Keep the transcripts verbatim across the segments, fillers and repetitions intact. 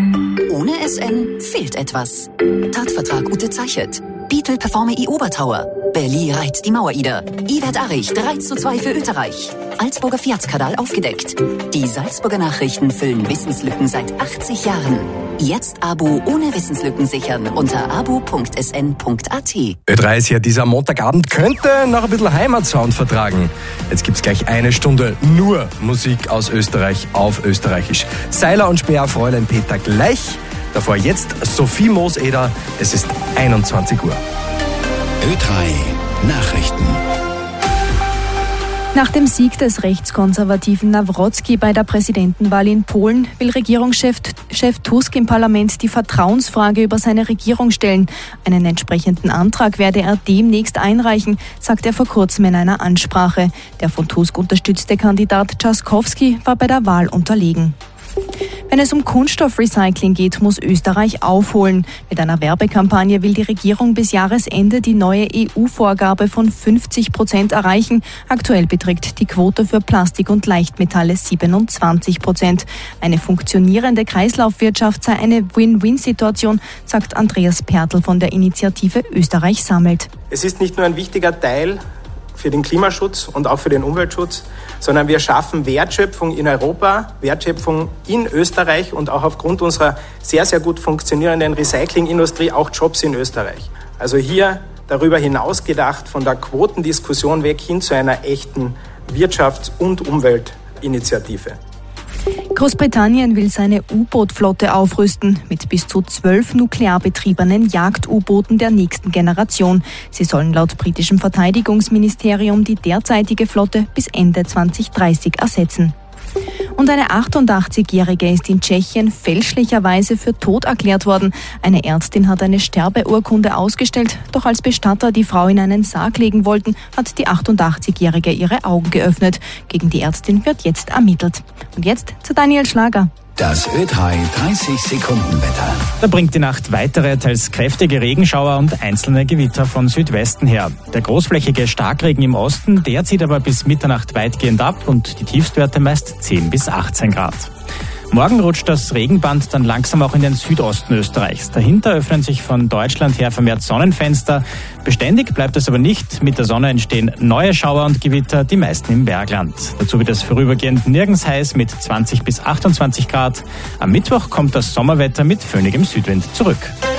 Ohne S N fehlt etwas. Tatvertrag Ute Zeichert. Beetle performe I Obertauer. Berli reit die Mauer-Ida. Iwert Arich drei zu zwei für Österreich. Salzburger Fiatskadal aufgedeckt. Die Salzburger Nachrichten füllen Wissenslücken seit achtzig Jahren. Jetzt Abo ohne Wissenslücken sichern unter abo punkt s n punkt a t. Ö drei ist ja dieser Montagabend, könnte noch ein bisschen Heimatsound vertragen. Jetzt gibt's gleich eine Stunde nur Musik aus Österreich auf Österreichisch. Seiler und Speer, Fräulein Peter gleich. Davor jetzt Sophie Mooseder. Es ist einundzwanzig Uhr. Ö drei Nachrichten. Nach dem Sieg des rechtskonservativen Nawrocki bei der Präsidentenwahl in Polen will Regierungschef Chef Tusk im Parlament die Vertrauensfrage über seine Regierung stellen. Einen entsprechenden Antrag werde er demnächst einreichen, sagt er vor kurzem in einer Ansprache. Der von Tusk unterstützte Kandidat Trzaskowski war bei der Wahl unterlegen. Wenn es um Kunststoffrecycling geht, muss Österreich aufholen. Mit einer Werbekampagne will die Regierung bis Jahresende die neue E U-Vorgabe von fünfzig Prozent erreichen. Aktuell beträgt die Quote für Plastik und Leichtmetalle siebenundzwanzig Prozent. Eine funktionierende Kreislaufwirtschaft sei eine Win-Win-Situation, sagt Andreas Pertl von der Initiative Österreich sammelt. Es ist nicht nur ein wichtiger Teil für den Klimaschutz und auch für den Umweltschutz, sondern wir schaffen Wertschöpfung in Europa, Wertschöpfung in Österreich und auch aufgrund unserer sehr, sehr gut funktionierenden Recyclingindustrie auch Jobs in Österreich. Also hier darüber hinaus gedacht, von der Quotendiskussion weg hin zu einer echten Wirtschafts- und Umweltinitiative. Großbritannien will seine U-Boot-Flotte aufrüsten mit bis zu zwölf nuklear betriebenen Jagd-U-Booten der nächsten Generation. Sie sollen laut britischem Verteidigungsministerium die derzeitige Flotte bis Ende zweitausenddreißig ersetzen. Und eine achtundachtzigjährige ist in Tschechien fälschlicherweise für tot erklärt worden. Eine Ärztin hat eine Sterbeurkunde ausgestellt, doch als Bestatter die Frau in einen Sarg legen wollten, hat die achtundachtzigjährige ihre Augen geöffnet. Gegen die Ärztin wird jetzt ermittelt. Und jetzt zu Daniel Schlager. Das Ö drei dreißig Sekunden Wetter. Da bringt die Nacht weitere, teils kräftige Regenschauer und einzelne Gewitter von Südwesten her. Der großflächige Starkregen im Osten, der zieht aber bis Mitternacht weitgehend ab und die Tiefstwerte meist zehn bis achtzehn Grad. Morgen rutscht das Regenband dann langsam auch in den Südosten Österreichs. Dahinter öffnen sich von Deutschland her vermehrt Sonnenfenster. Beständig bleibt es aber nicht. Mit der Sonne entstehen neue Schauer und Gewitter, die meisten im Bergland. Dazu wird es vorübergehend nirgends heiß mit zwanzig bis achtundzwanzig Grad. Am Mittwoch kommt das Sommerwetter mit föhnigem Südwind zurück.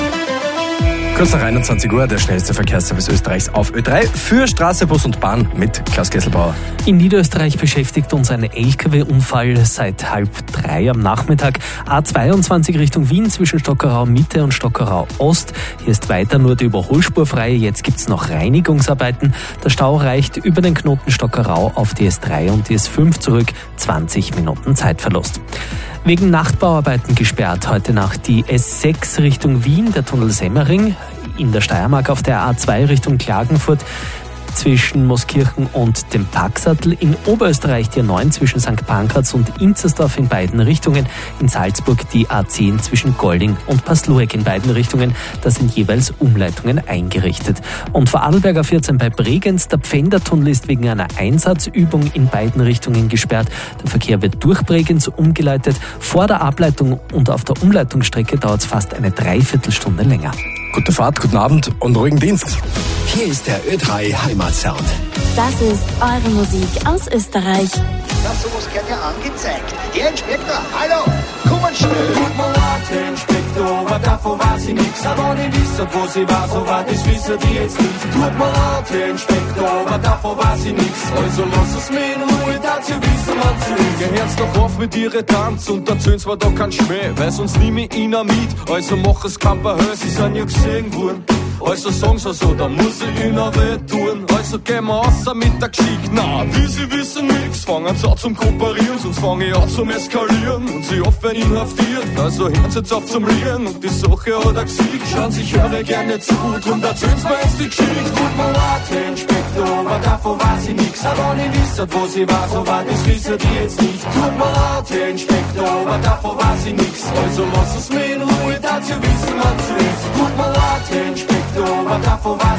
Kurz nach einundzwanzig Uhr, der schnellste Verkehrsservice Österreichs auf Ö drei für Straße, Bus und Bahn mit Klaus Kesselbauer. In Niederösterreich beschäftigt uns ein L K W-Unfall seit halb drei am Nachmittag. A zweiundzwanzig Richtung Wien zwischen Stockerau Mitte und Stockerau Ost. Hier ist weiter nur die Überholspur frei. Jetzt gibt's noch Reinigungsarbeiten. Der Stau reicht über den Knoten Stockerau auf die S drei und die S fünf zurück. zwanzig Minuten Zeitverlust. Wegen Nachtbauarbeiten gesperrt heute Nacht die S sechs Richtung Wien, der Tunnel Semmering, in der Steiermark auf der A zwei Richtung Klagenfurt zwischen Mooskirchen und dem Packsattel, in Oberösterreich die A neun zwischen Sankt Pankraz und Inzersdorf in beiden Richtungen, in Salzburg die A zehn zwischen Golding und Pasluek in beiden Richtungen, da sind jeweils Umleitungen eingerichtet. Und vor Adelberger vierzehn bei Bregenz, der Pfändertunnel ist wegen einer Einsatzübung in beiden Richtungen gesperrt. Der Verkehr wird durch Bregenz umgeleitet. Vor der Ableitung und auf der Umleitungsstrecke dauert es fast eine Dreiviertelstunde länger. Gute Fahrt, guten Abend und ruhigen Dienst. Hier ist der Ö drei Heimatsound. Das ist eure Musik aus Österreich. Na, sowas gehört ja angezeigt. Herr Inspektor, hallo, kommen schnell. Tut mir leid, Herr Inspektor, aber davon weiß ich nix. Aber ich wisst, wo sie war, so weit, das wissen die jetzt nicht. Tut mir leid, Herr Inspektor, aber davon weiß ich nix. Also lass es mir in Ruhe, dass ihr wissen, was sie ist. Gehört's doch auf mit ihre Tanz und erzählen's mir da kein Schmäh, weil sonst nimm ich ihn auch mit. Also mach es kein paar Höhe, sie sind ja gesehen worden. Also sagen sie so, da muss ich ihnen weh tun. Also gehen wir außer mit der Geschichte. Na, wie sie wissen nix, fangen sie an zum Kooperieren, sonst fange ich an zum Eskalieren. Und sie oft werden inhaftiert, also hören sie jetzt auf zum Rieren. Und die Sache hat er gesiegt, schauen sich höre gerne zu. Drum erzählen's mir jetzt die Geschichte. Tut mir leid, Herr Inspektor, aber davon weiß ich nix. Aber ich wisst, wo sie war, so weit, das wissen die jetzt nicht. Tut mir leid, Herr Inspektor, aber davon weiß ich nix. Also lass es mir in Ruhe, dass ihr wissen, was sie ist. Tut mir leid, Herr Inspektor, aber davon weiß ich nix.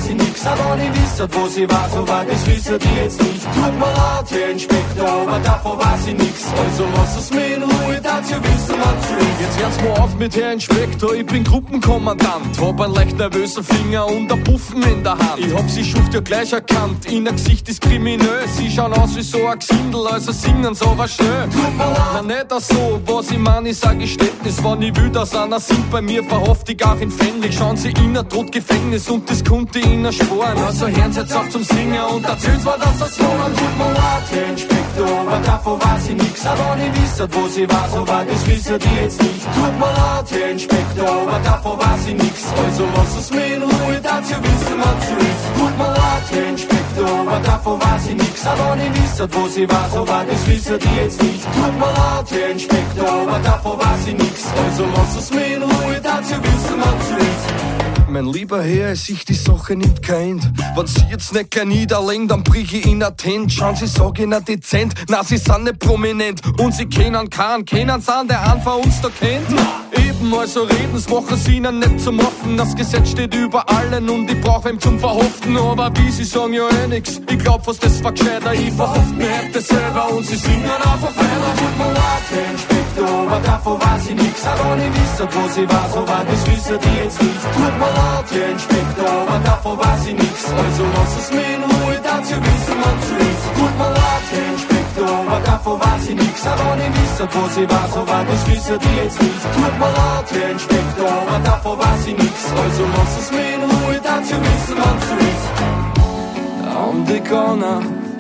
nix. Aber ich wisst, wo sie war, so weit das wissen die jetzt nicht. Tut mir leid, Herr Inspektor, aber davon weiß ich nix. Also lass es mir in Ruhe, dazu wissen wir zu ist. Jetzt hört's mal auf mit Herr Inspektor, ich bin Gruppenkommandant. Hab einen leicht nervösen Finger und ein Puffen in der Hand. Ich hab sie Schuft ja gleich erkannt, in ein Gesicht ist kriminös. Sie schauen aus wie so ein Gesindel, also singen so was schnell. Na nicht auch so, was ich mein, ist ein Geständnis. Wenn ich will, dass einer sind bei mir, verhofft ich auch empfänglich. Schauen sie in ein Todgefängnis und das konnte ihnen sparen. Also hören sie jetzt auf zum Singen und erzählen's mir, dass das war. Tut mir leid, Herr Inspektor, aber davon weiß ich nix. Aber ich wisst, wo sie war, so weit das wissen die jetzt nicht. Tut mir leid, Herr Inspektor, aber davon weiß ich nix. Also lass es mir in Ruhe, dazu wissen wir zu ist. Tut mir leid, Herr Inspektor, aber davon weiß ich nix. Aber ich wisst, wo sie war, so weit das wissen die jetzt nicht. Tut mir leid, Herr Inspektor, aber davon weiß ich nix. Also lass es mir in Ruhe, dazu wissen wir zu ist. Mein lieber Herr, es sich die Sache nicht kennt. Wenn Sie jetzt nicht kein niederlegen, dann brich ich in ein Tent. Schauen Sie, sag ich nicht dezent, na, Sie sind nicht prominent. Und Sie kennen keinen, kennen Sie an, der einen von uns da kennt. Eben, also reden's, machen Sie ihnen nicht zum Offen. Das Gesetz steht über allen und ich brauch wem zum Verhoften. Aber wie Sie sagen ja eh nix, ich glaub fast, das war gescheiter. Ich verhofft mir heute selber und Sie singen einfach weiter. Tut mir leid, Herr Inspektor, aber davon weiß ich nix. Aber ich wisst, wo sie war, so weit das wissen die jetzt nicht. Tut mir leid, Herr Inspektor, aber davon weiß ich nix. Also lass es mir in Ruhe, dazu wissen wir zu ist. Tut mir leid, Herr Inspektor, aber davon weiß ich nix. Aber ich wisst, wo sie war, so weit das wissen die jetzt nicht. Tut mir leid, Herr Inspektor, aber davon weiß ich nix. Also lass es mir in Ruhe, dazu wissen wir zu ist. An die Gauner,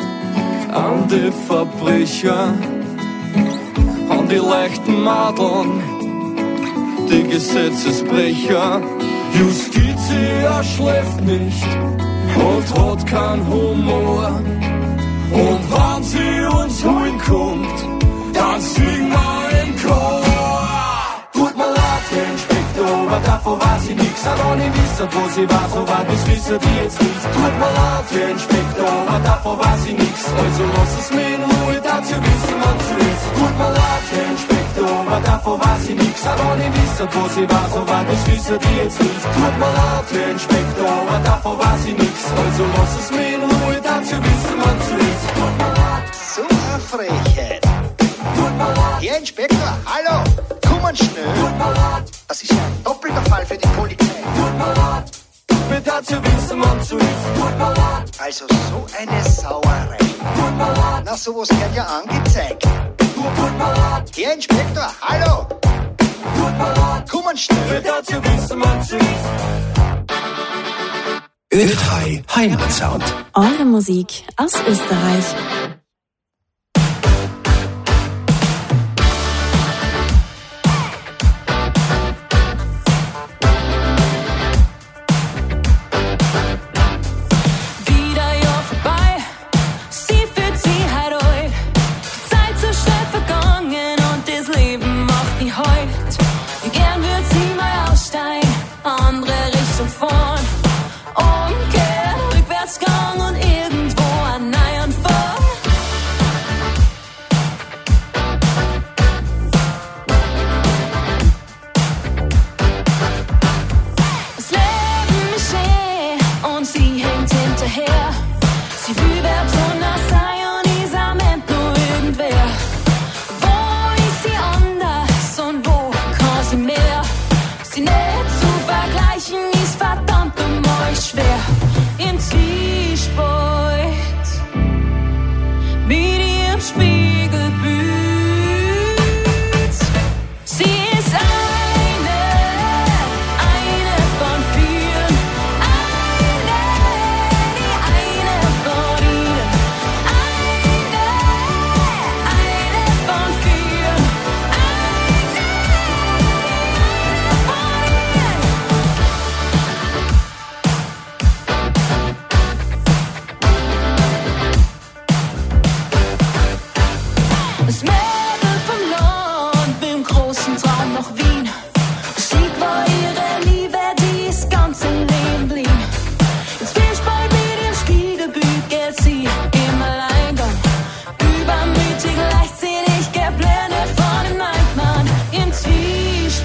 an die Verbrecher, an die leichten Madeln, die Gesetzesbrecher. Justitia schläft nicht und hat keinen Humor. Und wenn sie uns holen kommt, dann singen wir im Chor. Tut mir leid, Herr Inspektor, aber davon weiß ich nix. Aber ich wisst, wo sie war, so weit das wissen die jetzt nicht. Tut mir leid, Herr Inspektor, aber davon weiß ich nix. Also lass es mir in Ruhe, dazu wissen wir zu ist. Tut mir leid, Herr Inspektor, aber davon weiß ich nix. Aber ich wisst, wo sie war, so weit das wissen die jetzt nicht. Tut mir leid, Herr Inspektor, aber davon weiß ich nix. Also lass es mir in Ruhe, dazu wissen wir zu ist. Tut mir leid. So eine Frechheit. Tut mir leid. Herr Inspektor, hallo, kommen schnell. Tut mir leid. Das ist ja ein doppelter Fall für die Polizei. Tut mir leid. Mir dazu wissen wir zu ist. Tut mir leid. Also so eine Sauerei. Tut mir leid. Na, sowas wird ja angezeigt. Tut mir leid. Herr Inspektor, hallo, Tut mir leid. kommen Mir schnell. dazu wissen wir zu ist. Ö drei Heimatsound. Eure Musik aus Österreich.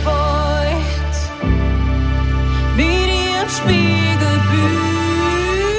Spiegelbild.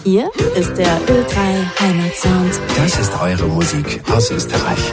Hier ist der Ö drei Heimatsound. Das ist eure Musik aus Österreich.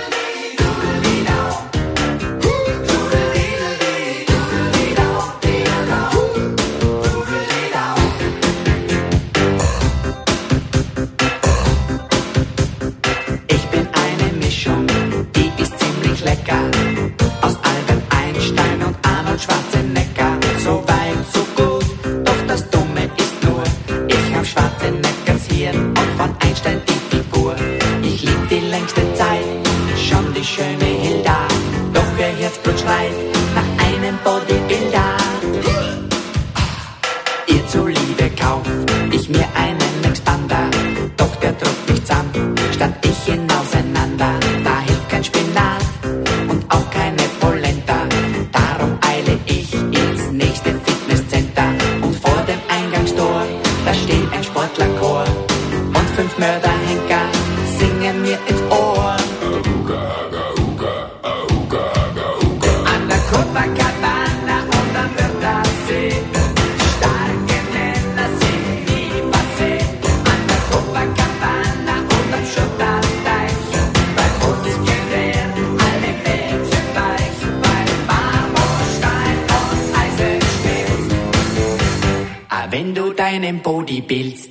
Wenn du deinen Body bildst.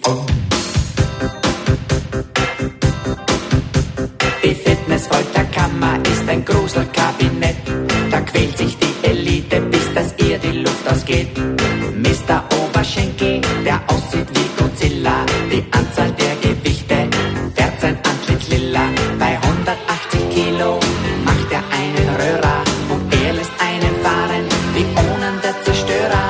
Die Fitnessfolterkammer ist ein Gruselkabinett. Da quält sich die Elite, bis dass ihr die Luft ausgeht. Mister Oberschenkel, der aussieht wie Godzilla. Die Anzahl der Gewichte fährt sein Antlitz lila. Bei hundertachtzig Kilo macht er einen Röhrer und er lässt einen fahren wie ohne der Zerstörer.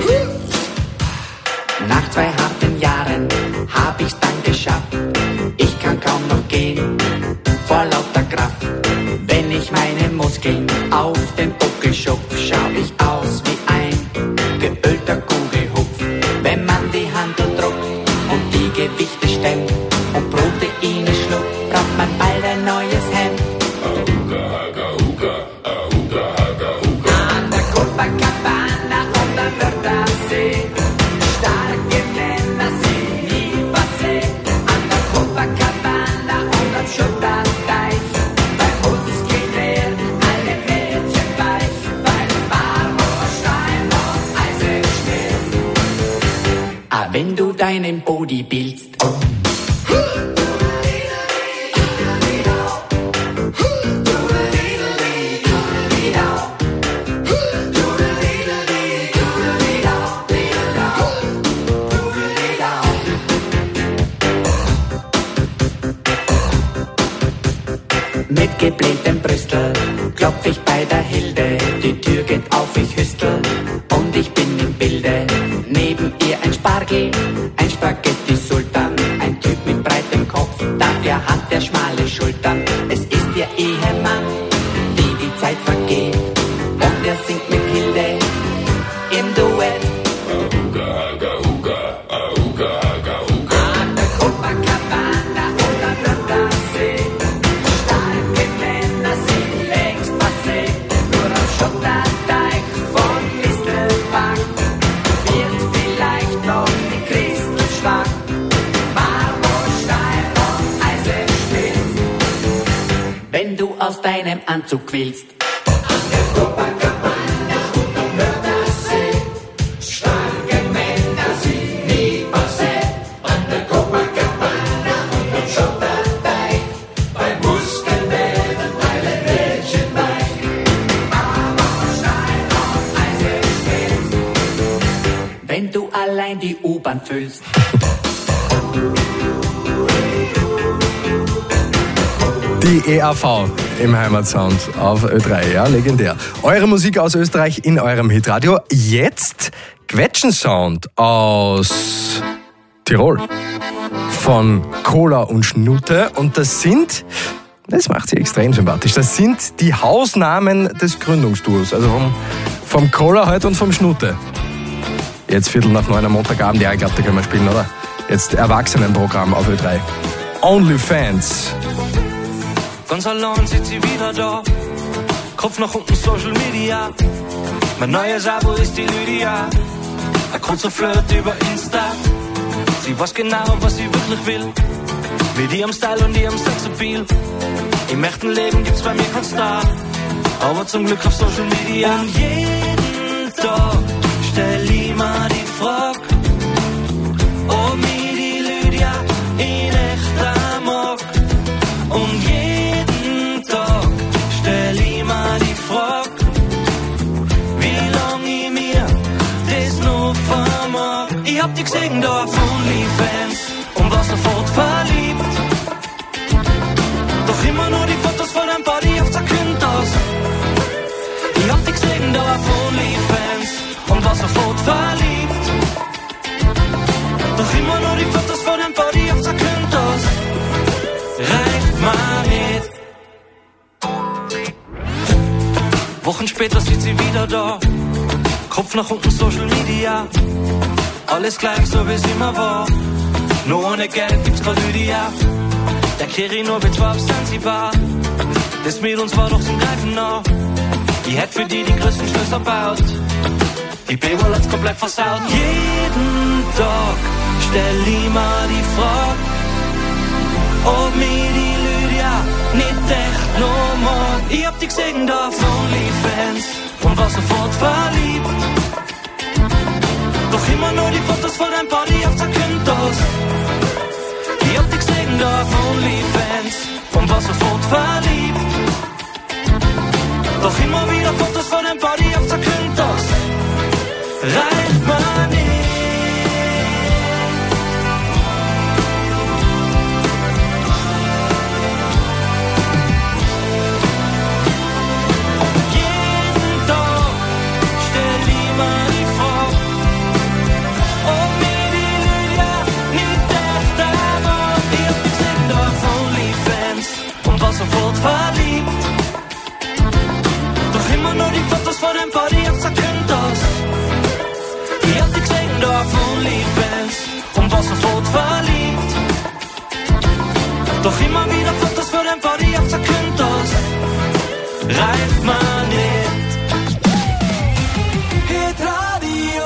Nach zwei harten Jahren hab ich's dann geschafft. Ich kann kaum noch gehen, vor lauter Kraft. Wenn ich meine Muskeln auf den Buckel schupf, schau ich aus wie ein geölter Kugelhupf. Wenn man die Handel druckt und die Gewichte stemmt und Proteine schluckt, braucht man bald ein neues Hemd. Ahuga, haga, huga, ahuga, haga, huga. An der Copacabana und am Wörthersee. Starke Männer sind nie passé. An der Copacabana und am Schotterteich. Bei Muskelwehr alle Mädchen weich. Bei Marmorstein und Eisenschmelz. Ah, wenn du deinen Body bildst. Mit geblähtem Brüstel klopf ich bei der Hilde. Die Tür geht auf, ich hüstel und ich bin im Bilde. Neben ihr ein Spargel, ein Spaghetti-Sultan. Ein Typ mit breitem Kopf, dafür hat er schmale Schultern. Es ist ihr Ehemann, wie die Zeit vergeht. Und er singt mit Hilde im Duett. Ahuga, haga, huga, ahuga, haga, huga. An der Copacabana und am Wörthersee. Starke Männer sind längst passé. Nur am Schotterteich von Mistelbach wird vielleicht noch die Christel schwach. Marmorstein und Eisenschmelz. Wenn du aus deinem Anzug willst. An der Copacabana und am Wörthersee. Starke Männer sind nie passé. An der Copacabana und am Schotterteich. Bei Muskeln werden alle Mädchen weich. Marmorstein und Eisenschmelz. Wenn du allein die U-Bahn füllst. Die E A V im Heimatsound auf Ö drei, ja, legendär. Eure Musik aus Österreich in eurem Hitradio. Jetzt Quetschensound aus Tirol. Von Cola und Schnute. Und das sind, das macht sie extrem sympathisch, das sind die Hausnamen des Gründungsduos. Also vom, vom Cola heute und vom Schnute. Jetzt Viertel nach neun am Montagabend. Ja, ich glaube, da können wir spielen, oder? Jetzt Erwachsenenprogramm auf Ö drei. OnlyFans. Ganz allein sitzt sie wieder da, Kopf nach unten Social Media. Mein neues Abo ist die Lydia, ein kurzer Flirt über Insta. Sie Sie weiß genau, was sie wirklich will. Mit ihrem Style und ihrem Sexappeal. Im echten Leben gibt's bei mir keinen Star, aber zum Glück auf Social Media. Und jeden Tag stell ich mir die Frage, ob mich die Lydia in echt mag. Und jeden Tag stell ich mir die Frage, wie lang ich mir das noch vermag. Ich hab dich gesehen da auf OnlyFans und war sofort verliebt. Doch immer nur die Fotos von deinem Body auf Zakynthos. Ich hab dich gesehen da auf OnlyFans und war sofort verliebt. Doch immer nur die Fotos von deinem Body auf Zakynthos. Reicht mal nicht. Wochen später sitzt sie wieder da. Kopf nach unten, Social Media. Alles gleich, so wie es immer war. Nur ohne Geld gibt's grad Lydia. Der Kirinovic war auf Zanzibar. Das mit uns war doch zum Greifen nah. Ich hätt für die die größten Schlösser baut. Die B-Wall hat's komplett versaut. Jeden Tag stell ich mir die Frage, ob mir die Lydia nicht echt noch mag. Ich hab die gesehen da auf OnlyFans und war sofort verliebt. Doch immer nur die Fotos von deinem Body auf Zakynthos. Ich hab dich gesehen da auf OnlyFans und war sofort verliebt. Doch immer wieder Fotos von deinem Body auf Zakynthos. Reicht mir nicht. Jeden Tag stell ich mir die Frage, ob mir die Lydia nicht echt mag. Ich hab dich gesehen da auf OnlyFans und war sofort verliebt. Doch immer nur die Fotos von deinem Body auf Zakynthos. Ich hab dich gesehen da auf OnlyFans und war sofort verliebt. Doch immer wieder Fotos von deinem Body auf Zakynthos. Reicht mir nicht. Hitradio.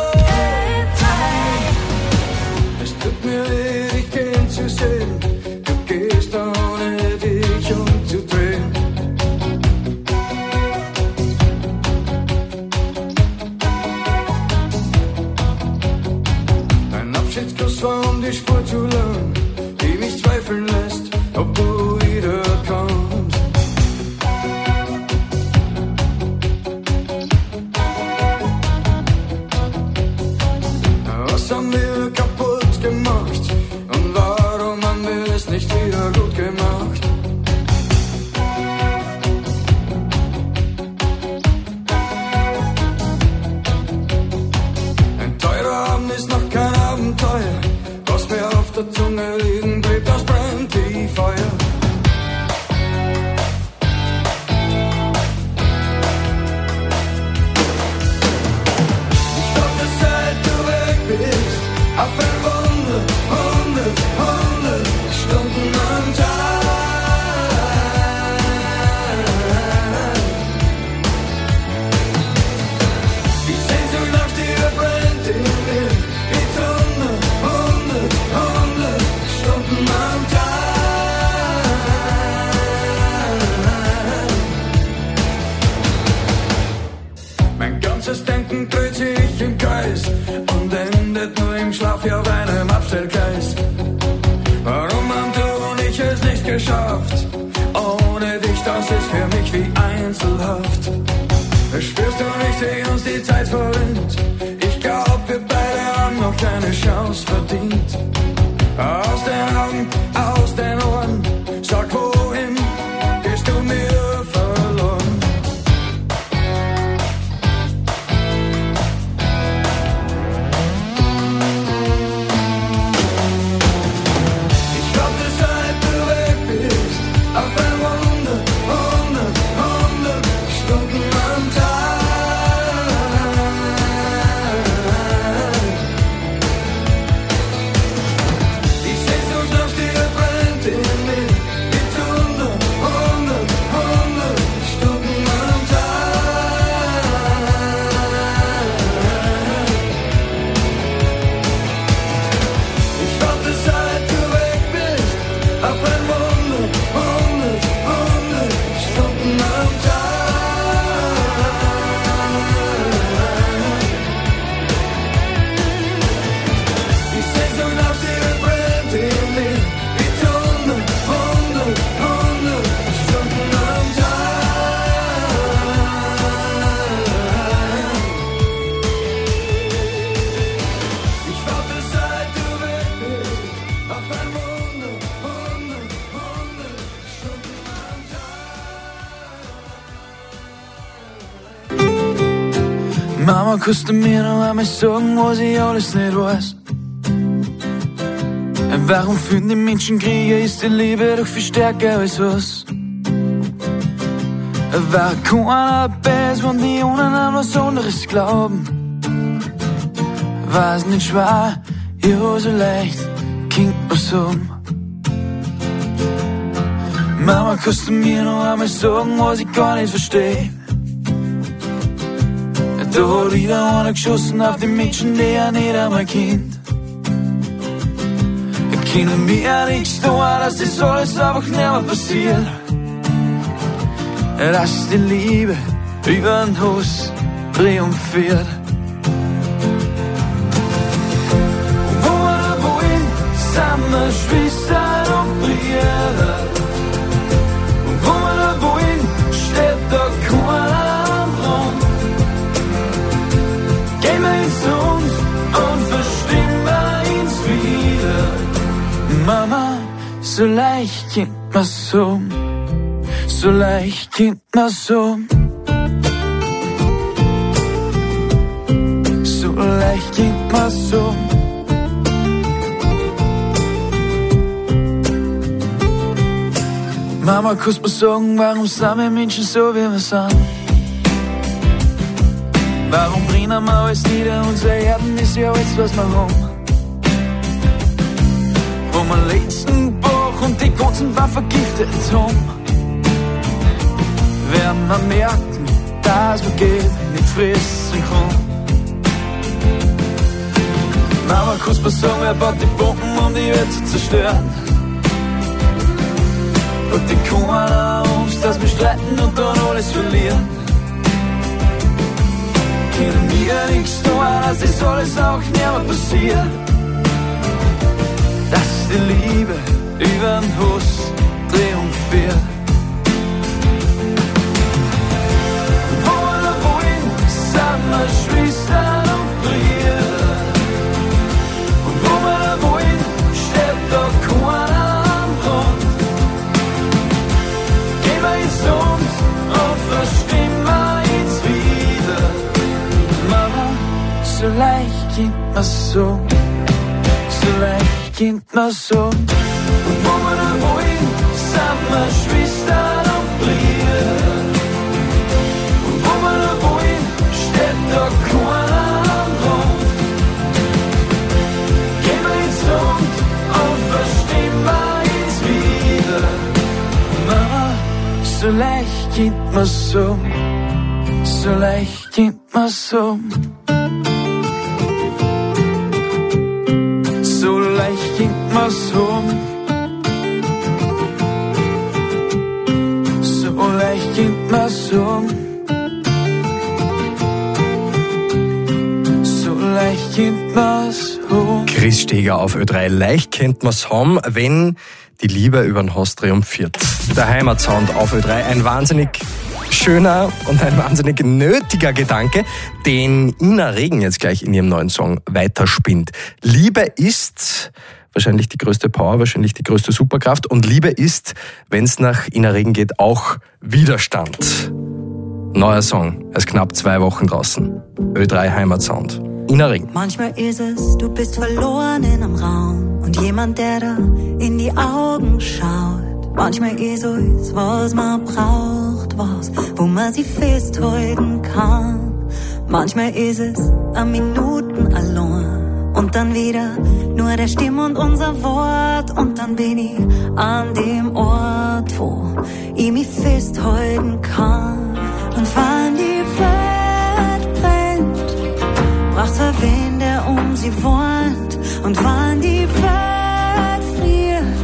Es tut mir weh, dich gehen zu sehen. Du gehst ohne dich umzudrehen. Ein Abschiedskuss war um die Spur zu lang, die mich zweifeln lässt, ob du wiederkommst. Was haben wir kaputt gemacht und warum haben wir es nicht wieder gut gemacht? Ein teurer Abend ist noch kein Abenteuer, was mir auf der Zunge liegen bleibt, das brennt wie Feuer. Ich dachte, seit du weg bist, auf ein Wunder, hundert, hundert Stunden am Tag. Die Sehnsucht nach dir brennt in mir, wie hundert, hundert, hundert Stunden am Tag. Mein ganzes Denken dreht sich im Kreis und endet nur im Schlaf wie auf einem Abstellgleis. Warum haben du und ich es nicht geschafft? Ohne dich, das ist für mich wie Einzelhaft. Spürst du nicht, wie uns die Zeit verrinnt? Ich glaub, wir beide haben noch eine Chance verdient. Aus den Augen, aus den Ohren, sag wohin, gehst du mir verloren? Ich warte, seit du weg bist, auf ein Wunder, hundert, hundert Stunden am Tag. auf ein Wunder, hundert, hundert Stunden am Tag. Die Sehnsucht nach dir brennt in mir, wie hundert, hundert, hundert Stunden am Tag. Ich warte, seit du weg bist, auf ein Wunder, hundert, hundert Stunden am Tag. Mama, kannst du mir noch einmal sagen, was ich alles nicht weiß? Warum führen die Menschen Kriege? Ist die Liebe doch viel stärker als was? Warum keiner besser, wenn die anderen an was anderes glauben? War's nicht schwer, ja so leicht, Kind was um. Mama, kannst du mir noch einmal sagen, was ich gar nicht verstehe? Da hat wieder einer geschossen auf die Menschen, die er nicht einmal kennt. Können mir nichts tun, dass das alles einfach nicht mehr passiert. Dass die Liebe über den Hass triumphiert. Und wo wir da wohin, sind wir Schwestern und Brüder. Und wo wir da wohin, steht da keiner am Rand. Gehen wir ins Rund und verstehen wir uns wieder. Mama, so leicht geht man's so, so leicht geht man's so, so leicht geht man's so. Mama, kannst du mir sagen, warum sind wir Menschen so, wie wir sind? Warum brennen wir alles nieder, unser Erden ist ja alles, was wir haben. Wo wir letzten Bach und die ganzen Bach vergiftet haben, werden wir merken, dass man geht nicht fressen kann. Mama, kannst du mir sagen, wer baut die Bomben, um die Welt zu zerstören? Und die kommen Angst, dass wir streiten und dann alles verlieren. Können wir nichts tun, dass das alles auch nicht mehr passiert. Dass die Liebe über den Hass triumphiert. Wo oder wohin sind wir Schwestern und Brüder. Und wo oder wohin steht da keiner am Rand. Gehen wir ins Rund und verstehen wir uns wieder. Mama, so leicht geht mir's so, so leicht geht mir's so. Und wo wir da wohin, sind wir Schwestern und Brüder. Und wo wir da wohin, steht da keiner am Rand. Gehen wir ins Rund und verstehen wir uns wieder. Mama, so leicht geht mir's so, so leicht geht mir's so. So leicht geht mir's so. So leicht geht mir's so. So leicht geht mir's home. Chris Steger auf Ö drei. Leicht kennt man's home, wenn die Liebe über den Hass triumphiert. Der Heimatsound auf Ö drei. Ein wahnsinnig schöner und ein wahnsinnig nötiger Gedanke, den Ina Regen jetzt gleich in ihrem neuen Song weiterspinnt. Liebe ist wahrscheinlich die größte Power, wahrscheinlich die größte Superkraft. Und Liebe ist, wenn es nach Ina Regen geht, auch Widerstand. Neuer Song, er ist knapp zwei Wochen draußen. Ö drei Heimatsound. Ina Regen. Manchmal ist es, du bist verloren in einem Raum und jemand, der da in die Augen schaut. Manchmal ist es, was man braucht, was, wo man sich festhalten kann. Manchmal ist es ein Minuten allein und dann wieder nur der Stimme und unser Wort. Und dann bin ich an dem Ort, wo ich mich festhalten kann. Und wann die Welt brennt, braucht's ein Wind, der um sie wohnt. Und wann die Welt friert,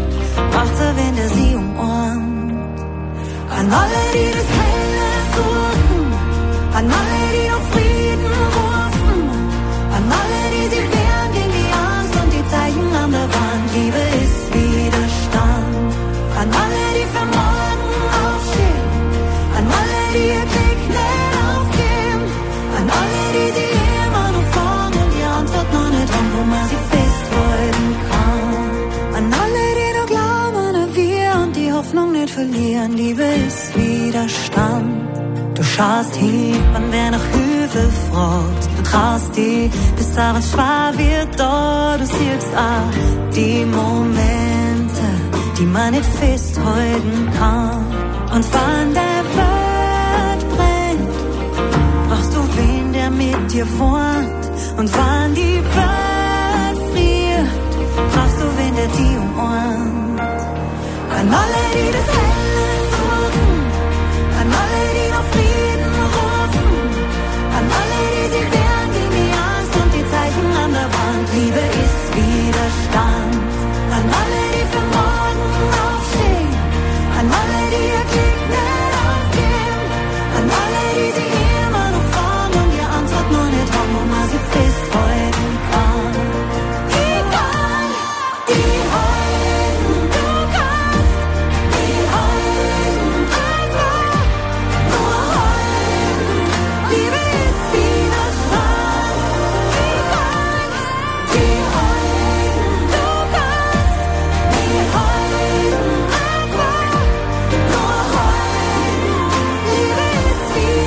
braucht sie, wenn der sie umarmt. An alle, die das Helle suchen, an alle, die noch Frieden rufen, an alle, die sich wehren gegen die Angst und die Zeichen an der Wand. Liebe ist Widerstand. An alle, die für morgen aufstehen, an alle, die ihr Glück nicht aufgeben, an alle, die sie immer noch fragen und die Antwort noch nicht haben, wo man sie festhalten kann. An alle, die noch glauben an wir und die Hoffnung nicht verlieren. Liebe ist Widerstand. Du schaust hin, wann wer nach Hilfe fragt. Du traust dich, bis alles schwer wird da. Du siehst auch die Momente, die man nicht festhalten kann. Und wann der Welt brennt, brauchst du wen, der mit dir wohnt. Und wann die Welt friert, brauchst du wen, der die umarmt. An alle, die das Helle suchen, an alle, die noch Frieden rufen, an alle, die sich wehren gegen die Angst und die Zeichen an der Wand. Liebe ist Widerstand. An alle, die für morgen aufstehen, an alle, die ihr Glück nicht aufgeben, an alle, die sich immer noch fragen und ihr Antwort noch nicht haben, wo man sie festhalten kann. Egal, die Helden, du kannst, die Helden einfach nur halten. Liebe ist Widerstand. Egal, die Helden, du kannst, die Helden einfach nur halten. Liebe ist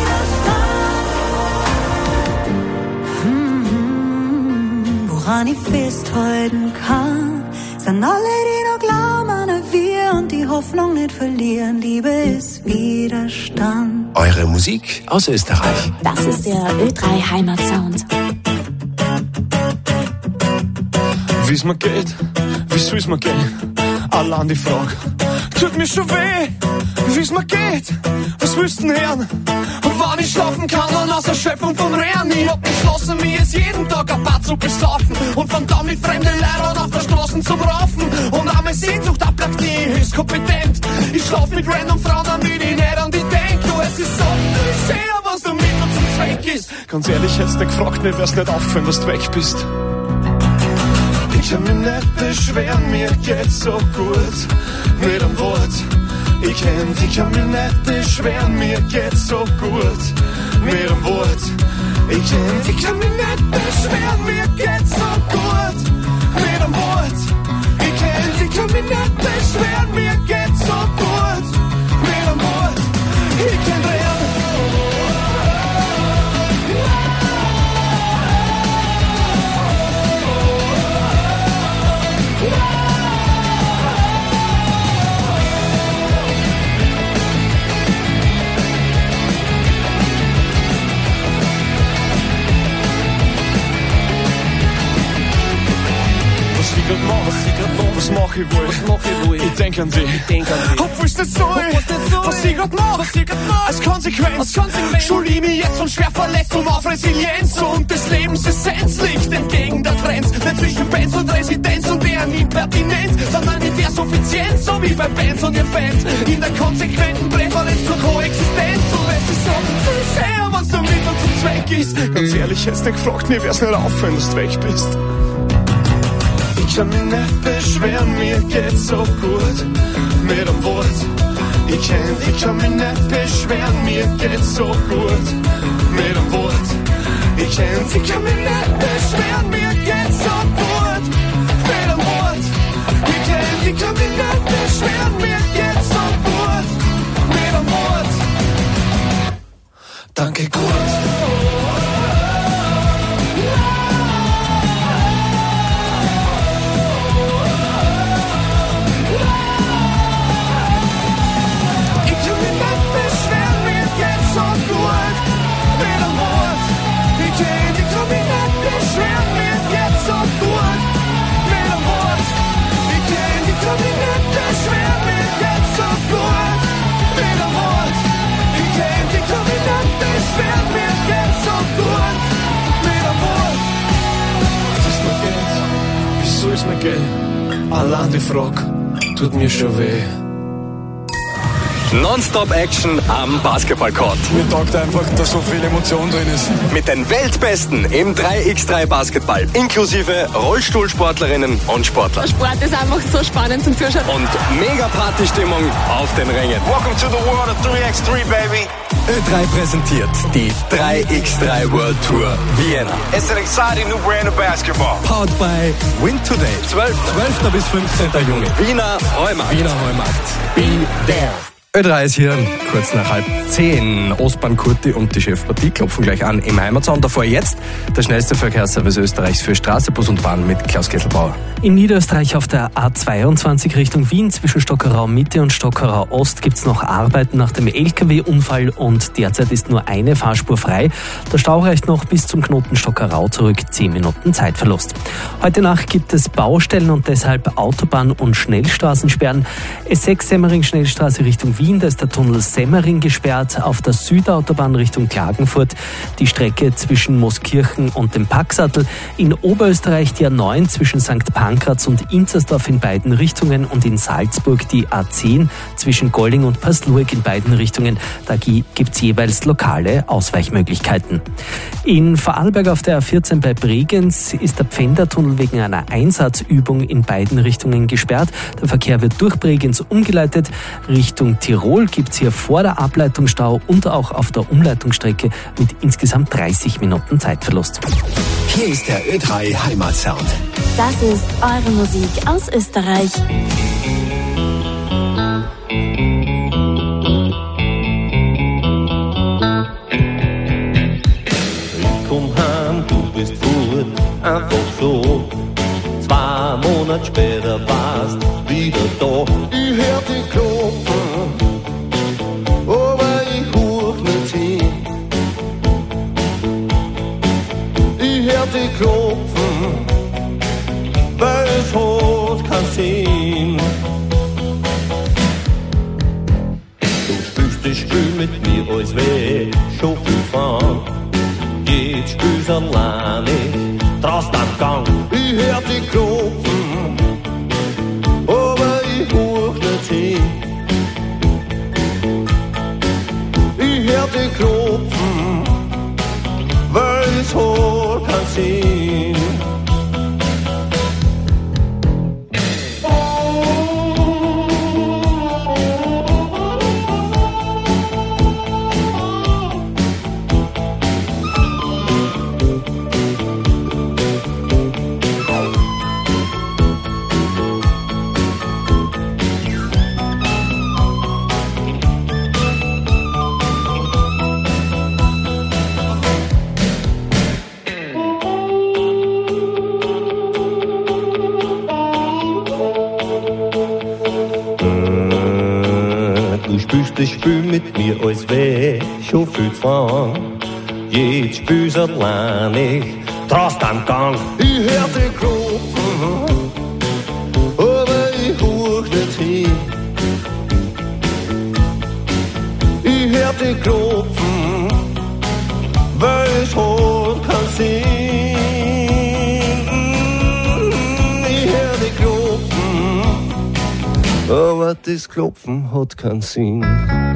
Widerstand. Hm, woran ich festhalten kann, sind alle, die noch glauben an wir und die Hoffnung nicht verlieren. Liebe ist Widerstand. Eure Musik aus Österreich. Das ist der Ö drei Heimatsound. Wie's mir geht, wie soll's mir gehen? Allein die Frage, tut mir schon weh, wie's mir geht, was willst du denn hören? Und wann ich schlafen kann und aus Erschöpfung vom Rehren, ich hab beschlossen, mir jetzt jeden Tag ein paar zu besaufen und von da mit fremden Leuten auf der Straße zu raufen und auch meine Sehnsucht ablagt nie, höchst kompetent. Ich schlaf mit random Frauen, an die ich nicht an die denk, du, es ist so schön, was der Mittel zum Zweck ist. Ganz ehrlich, hätt's nicht gefragt, mir wär's nicht aufgefallen, dass du weg bist. Ich kann mich nicht beschweren, mir geht's so gut mit einem Wort. Ich kenn, ich kann mich nicht beschweren, mir geht's so gut mit einem Wort. Ich kenn, ich kann mich nicht beschweren, mir geht's so gut mit einem Wort. Ich kenn, ich kann mich nicht beschweren, mir geht's so gut mit einem Wort. Ich kenn real. Was mach ich wohl? Was mach ich wohl? Ich denk an dich. Ich denk an dich. Obwohl's nicht so ist, was ich grad mach. Was ich grad mach. Als Konsequenz. Als Konsequenz. Schul ich mich jetzt von Schwerverletzung auf Resilienz und des Lebens Essenz liegt entgegen der Trends. Nicht zwischen Bands und Residenz und deren Impertinenz, sondern in der Suffizienz, so wie bei Bands und ihren Fans. In der konsequenten Präferenz zur Koexistenz. Und es ist so viel schwer, was der Mittel zum Zweck ist. Ganz ehrlich, hätt's nicht gefragt, mir wär's nicht auffallen, dass du weg bist. Ich kann mich nicht beschweren, mir geht's so gut mit einem Wort. Ich kenn, ich kann mich nicht beschweren, mir geht's so gut mit einem Wort. Ich kenn, ich kann mich nicht beschweren, mir geht's so gut mit einem Wort. Ich kenn, ich kann mich nicht beschweren, mir geht's so gut mit einem Wort. Danke gut. Allein die Frage, tut mir schon weh. Non-Stop-Action am Basketballcourt. Mir taugt einfach, dass so viel Emotion drin ist. Mit den Weltbesten im drei gegen drei Basketball, inklusive Rollstuhlsportlerinnen und Sportler. Sport ist einfach so spannend zum Zuschauen. Und mega Partystimmung auf den Rängen. Welcome to the world of drei gegen drei, baby. Ö drei präsentiert die drei gegen drei World Tour Vienna. It's an exciting new brand of basketball. Powered by Win Today. zwölften bis fünfzehnten Juni. Wiener Heumarkt. Wiener Heumarkt. Be there. Ö drei ist hier, kurz nach halb zehn. Ostbahn Kurti und die Chefpartie klopfen gleich an im Heimatsound. Davor jetzt der schnellste Verkehrsservice Österreichs für Straße, Bus und Bahn mit Klaus Kesselbauer. In Niederösterreich auf der A zweiundzwanzig Richtung Wien zwischen Stockerau Mitte und Stockerau Ost gibt es noch Arbeiten nach dem L K W-Unfall und derzeit ist nur eine Fahrspur frei. Der Stau reicht noch bis zum Knoten Stockerau zurück, zehn Minuten Zeitverlust. Heute Nacht gibt es Baustellen und deshalb Autobahn- und Schnellstraßensperren. S sechs Semmering-Schnellstraße Richtung Wien, da ist der Tunnel Semmering gesperrt. Auf der Südautobahn Richtung Klagenfurt die Strecke zwischen Mooskirchen und dem Packsattel. In Oberösterreich die A neun zwischen Sankt Pankratz und Inzersdorf in beiden Richtungen und in Salzburg die A zehn zwischen Golling und Paslueck in beiden Richtungen. Da gibt es jeweils lokale Ausweichmöglichkeiten. In Vorarlberg auf der A vierzehn bei Bregenz ist der Pfändertunnel wegen einer Einsatzübung in beiden Richtungen gesperrt. Der Verkehr wird durch Bregenz umgeleitet. Richtung Tirol gibt es hier vor der Ableitung Stau und auch auf der Umleitungsstrecke mit insgesamt dreißig Minuten Zeitverlust. Hier ist der Ö drei Heimatsound. Das ist eure Musik aus Österreich. Ich komm heim, du bist gut, einfach so. Zwei Monate später warst wieder da. Ich hör dich klopfen, aber ich hoch nicht hin. Ich hör dich klopfen, weil es hat keinen Sinn. Du spielst das Spiel mit mir, als wär schon viel Fun. Jetzt spielst du alleine, traust am Gang. Ich hör dich klopfen, aber ich hoch nicht hin. Ich hör dich klopfen, weil es hat keinen Sinn. Du spielst das Spiel mit mir, als wär schon viel zu fahren. Jetzt spielst du alleine, traust am Gang. Ich hör dich klopfen, aber ich hoch nicht hin. Ich hör dich klopfen, weil es hat keinen Sinn. Ich hör dich klopfen, aber das Klopfen hat keinen Sinn.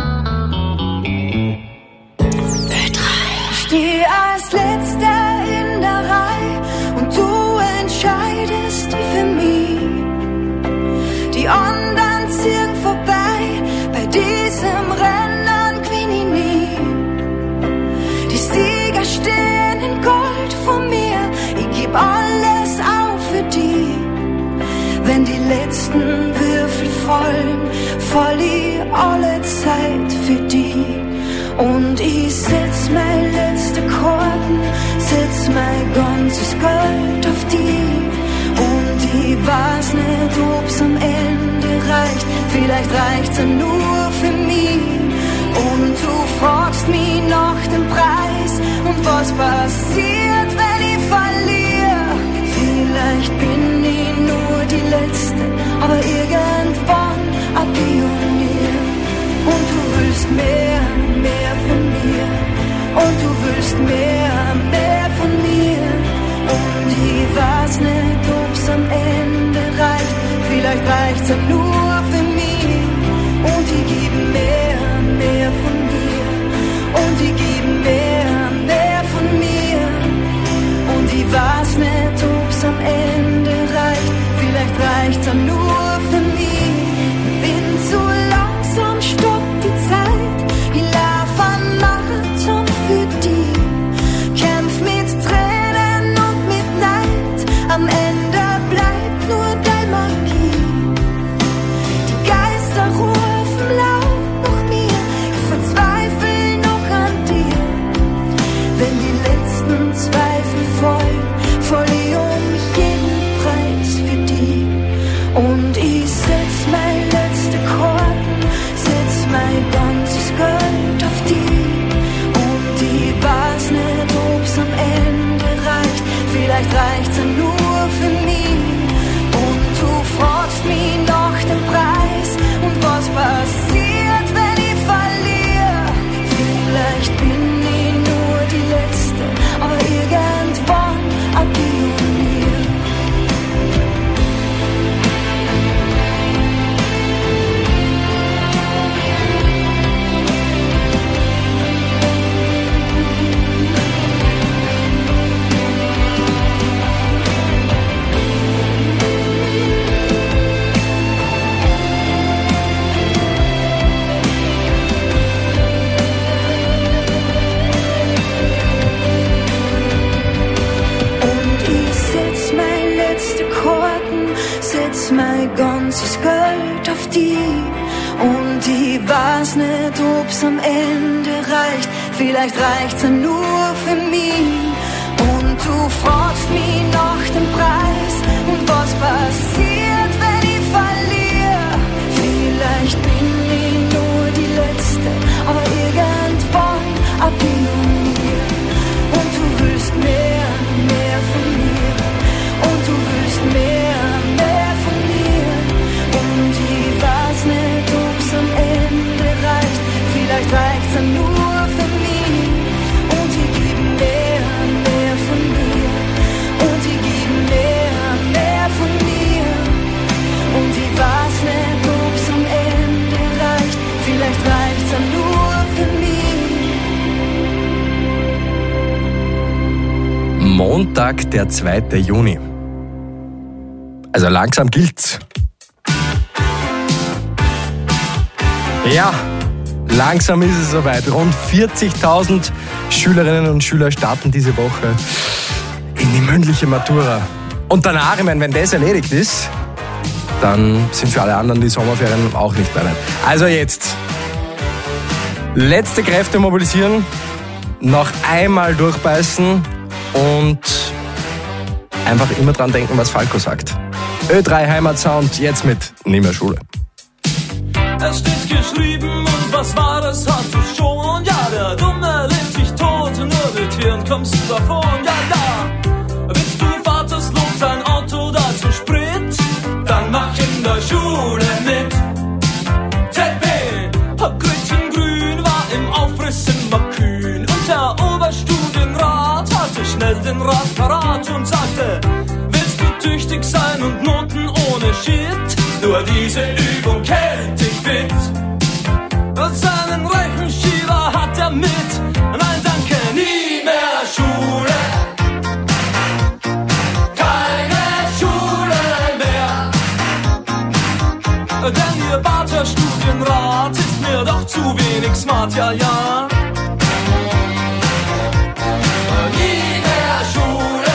Steh als Letzter in der Reihe und du entscheidest für mich. Die anderen ziehen vorbei, bei diesem Rennen gewinn ich nie. Die Sieger stehen in Gold vor mir, ich geb alles auf für die. Wenn die letzten Würfel fallen, fall ich alle Zeit für die. Und ich setz mein letzte Karten, setz mein ganzes Geld auf die. Und ich weiß nicht, ob's am Ende reicht, vielleicht reicht's ja nur für mich. Und du fragst mich nach dem Preis und was passiert, wenn ich verliere. Vielleicht bin ich nur die Letzte, aber irgendwann ein Pionier. Und du willst mehr, mehr von mir. Und du willst mehr, mehr von mir. Und ich weiß nicht, ob's am Ende reicht. Vielleicht reicht's ja nur Und ich weiß nicht, ob's am Ende reicht. Vielleicht reicht's ja nur für mich. Und du fragst mich nach dem Preis und was passiert, wenn ich verliere. Vielleicht bin ich nur die Letzte, aber irgendwann ein Pionier. Und du willst mehr, mehr von mir. Und du willst mehr, mehr von mir. Und ich weiß nicht, ob's am Ende reicht. Vielleicht reicht's ja nur für mich. Und ich geb mehr, mehr von mir. Und ich geb mehr, mehr von mir. Und ich weiß nicht, ob's am Ende reicht. Vielleicht reicht's ja nur für mich. Montag, der zweite Juni. Also langsam gilt's. Ja, langsam ist es soweit. Rund vierzigtausend Schülerinnen und Schüler starten diese Woche in die mündliche Matura. Und danach, ich meine, wenn das erledigt ist, dann sind für alle anderen die Sommerferien auch nicht mehr. Also jetzt, letzte Kräfte mobilisieren, noch einmal durchbeißen und einfach immer dran denken, was Falco sagt. Ö drei Heimatsound, jetzt mit Nie mehr Schule. Es steht geschrieben und was Wahres hat es schon. Ja, der Dumme lebt sich tot, nur mit Hirn kommst du davon. Ja, ja, willst du vaterslos ein Auto dazu Sprit? Dann mach in der Schule mit. Z B, Grünchen Grün war im Aufriss immer kühn. Und der Oberstudienrat hatte schnell den Rat parat und sagte, willst du tüchtig sein und Noten ohne Shit? Nur diese Übung hält dich fit. Und seinen Rechenschieber hat er mit. Nein, danke, nie mehr Schule. Keine Schule mehr. Denn ihr Bader Studienrat ist mir doch zu wenig smart, ja, ja. Nie mehr Schule.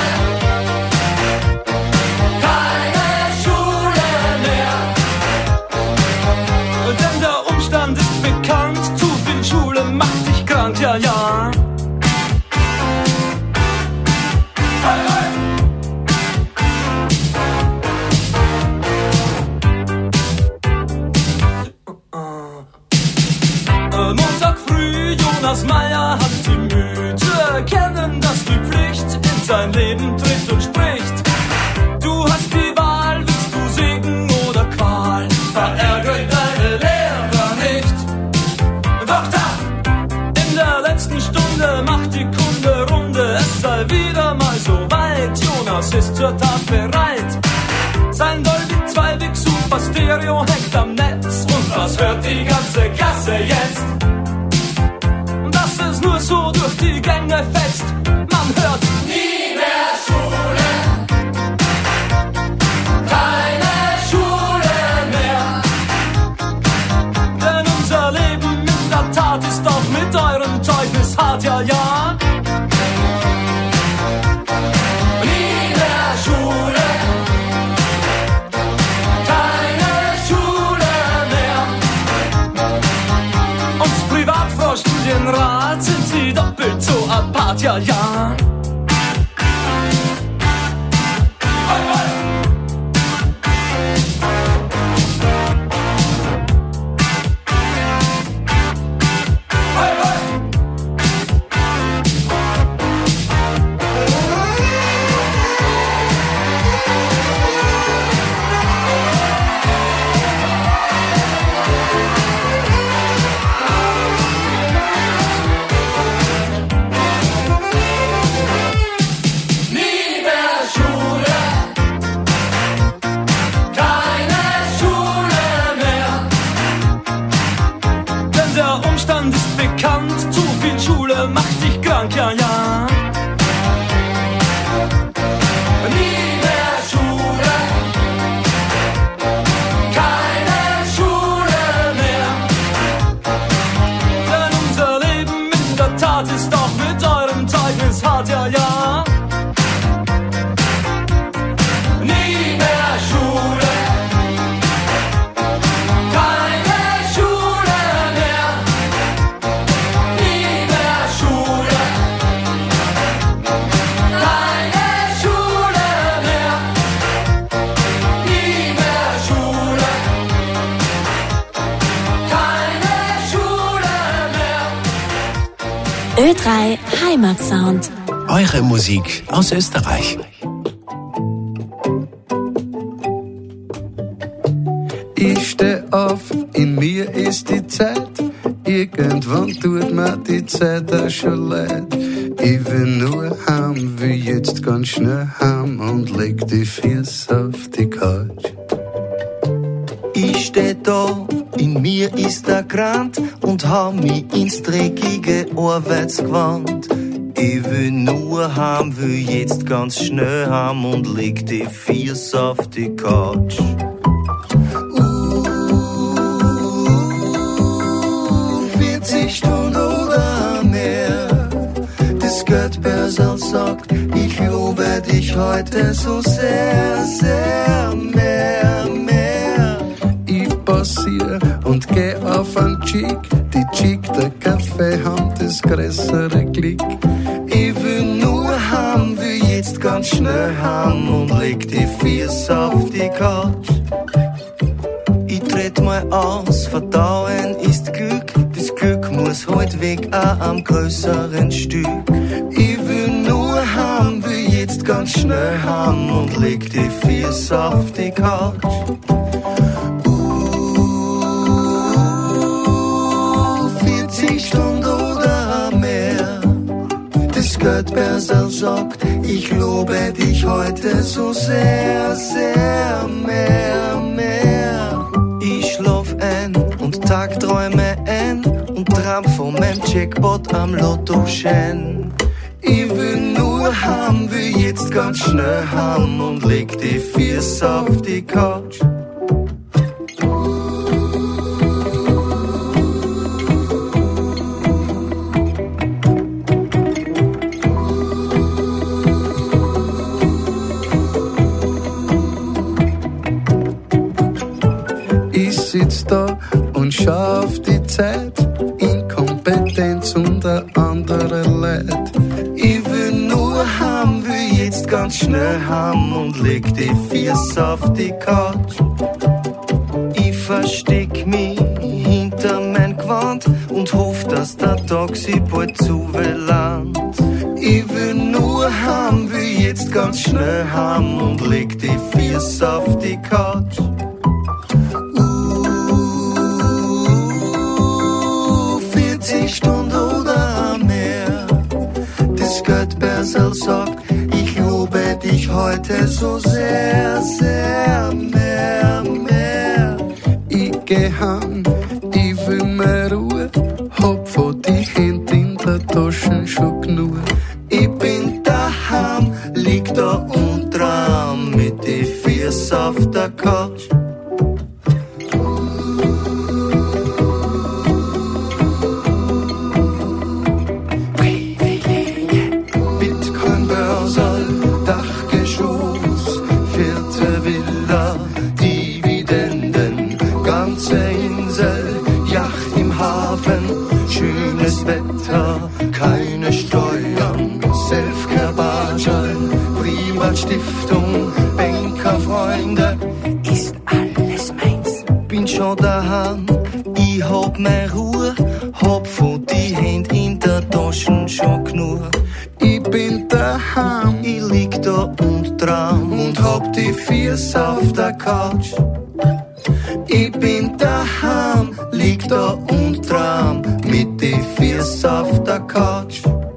Denn der Umstand ist bekannt, zu viel Schule macht dich krank, ja, ja. Hey, hey. Äh, Montag früh, Jonas Meyer hat die Mühe zu erkennen, dass die Pflicht in sein Leben tritt und spricht. Du hast die Wahl, willst du Segen oder Qual? Verärgert deine Lehrer nicht. Doch da, in der letzten Stunde macht die Kunde Runde. Es sei wieder mal so weit, Jonas ist zur Tat bereit. Sein Dolby zwei Big Super Stereo hängt am Netz. Und was hört die ganze Klasse jetzt? Dass es nur so durch die Gänge fetzt. Man hört nie mehr Schule. Keine Schule mehr. Denn unser Leben in der Tat ist auch mit eurem Zeugnis hart, ja, ja. Nie mehr Schule. Keine Schule mehr. Und privat vor Studienrat sind sie doppelt so apart, ja, ja. Ja, ja. Nie mehr Schule. Keine Schule mehr. Denn unser Leben in der Tat ist auch mit eurem Zeugnis hart, ja, ja. Nie mehr Schule. Keine Schule Ö drei Heimatsound. Eure Musik aus Österreich. Ich steh auf, in mir ist die Zeit. Irgendwann tut mir die Zeit auch schon leid. Ich will nur heim, will jetzt ganz schnell heim und leg die Füße auf die Couch. Ich steh da, in mir ist der Grand und hau mich ins dreckige Arbeitsgewand. Ich will nur heim, will jetzt ganz schnell heim und leg die Füße auf die Couch. vierzig Stunden oder mehr, das Göttbörsel sagt, ich lobe dich heute so sehr, sehr mehr, mehr. Ich passier und geh auf ein Chick, die Chick, der Kaffee haben das größere Glück. Ich will nur heim, will jetzt ganz schnell heim und leg die Füße auf die Couch. Ich tritt mal aus, Verdauen ist Glück, das Glück muss heut weg, auch am größeren Stück. Ich will nur heim, will jetzt ganz schnell heim und leg die Füße auf die Couch. Uh, vierzig Stunden oder mehr, das Göttbörsel sagt, ich lobe dich heute so sehr, sehr mehr, mehr. Ich schlaf ein und Tagträume ein und traum von meinem Jackpot am Lottoschein. Ich will nur heim, will jetzt ganz schnell heim und leg die Füße auf die Couch. Ich sitz da und schau auf die Zeit, Inkompetenz und ein anderer Leid. Ich will nur heim, will jetzt ganz schnell heim und leg die Füße auf die Couch. Ich versteck mich hinter mein Gewand und hoff, dass der Taxi bald zuwellant. Ich will nur heim, will jetzt ganz schnell heim und leg die Füße auf die Couch. Uh, vierzig Stunden oder mehr, das Göttbörsel sagt, ich lobe dich heute so sehr, sehr mehr, mehr. Ich geh heim, ich will mehr Ruhe, hab von die Hände in der Tasche schon genug. Ich bin daheim, lieg da und traum mit die Füße auf der Couch. Bitcoin-Börsel, Dachgeschoss, vierte Villa, Dividenden, ganze Insel, Yacht im Hafen, schönes Wetter, keine Steuern, Selfcare-Badgel, Privatstiftung, Bankerfreunde, ist alles meins. Bin schon daheim, ich hab meine Ruhe, hab von die Hände in der Tasche schon genug. Ich bin daheim, ich lieg da und traum und hab die Füße auf der Couch. Ich bin daheim, lieg da und traum mit die Füße auf der Couch.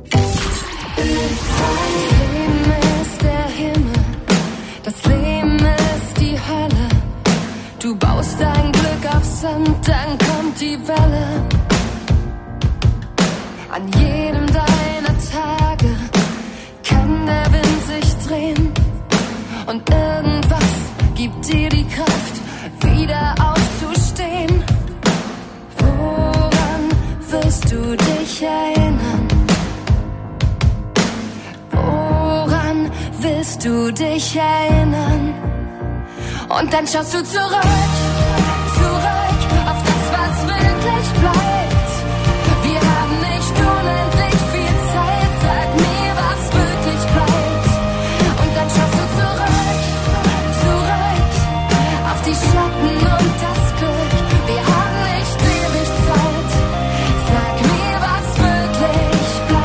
Du baust dein Glück auf Sand, dann kommt die Welle. An jedem deiner Tage kann der Wind sich drehen und irgendwas gibt dir die Kraft, wieder aufzustehen. Woran wirst du dich erinnern? Woran willst du dich erinnern? Und dann schaust du zurück, zurück auf das, was wirklich bleibt. Wir haben nicht unendlich viel Zeit, sag mir, was wirklich bleibt. Und dann schaust du zurück, zurück auf die Schatten und das Glück. Wir haben nicht ewig Zeit, sag mir, was wirklich bleibt.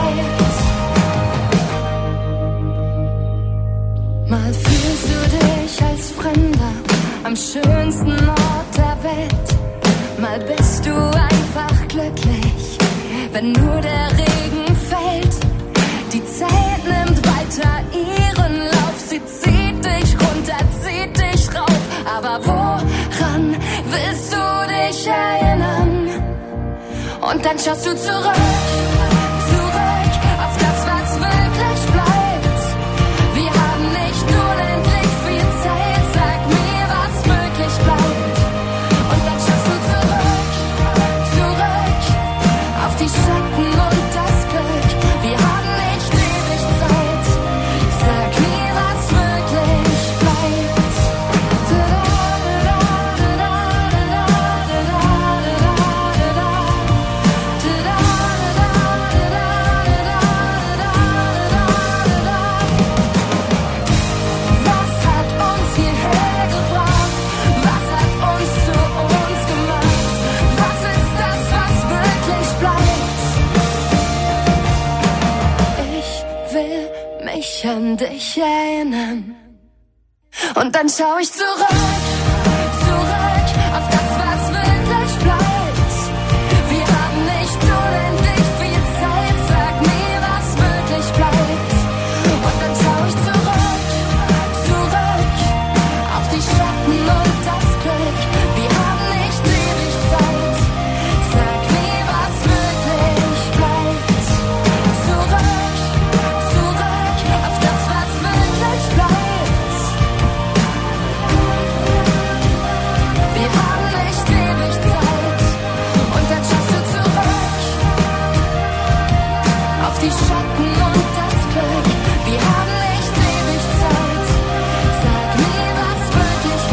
Manchmal bist du einfach glücklich, wenn nur der Regen fällt. Die Zeit nimmt weiter ihren Lauf, sie zieht dich runter, zieht dich rauf. Aber woran willst du dich erinnern? Und dann schaust du zurück, zurück auf das, was wirklich bleibt. Wir haben nicht unendlich viel Zeit, sag mir, was wirklich bleibt. Und dann schaust du zurück, zurück auf die Schatten und das Glück. Wir haben nicht ewig Zeit, sag mir, was wirklich bleibt. Was hat uns hierher gebracht? Was hat uns zu uns gemacht? Was ist das, was wirklich bleibt? Ich will mich an dich erinnern. Und dann schau ich zurück, zurück auf das, was wirklich bleibt. Wir haben nicht unendlich viel Zeit, sag mir, was wirklich bleibt. Und dann schau ich zurück, zurück auf die Schatten und das Glück. Wir haben nicht ewig Zeit, sag mir, was wirklich bleibt. Zurück, zurück auf das, was wirklich bleibt. Wir haben nicht ewig Zeit. Und dann schaust du zurück auf die Schatten und das Glück. Wir haben nicht ewig Zeit. Sag mir, was wirklich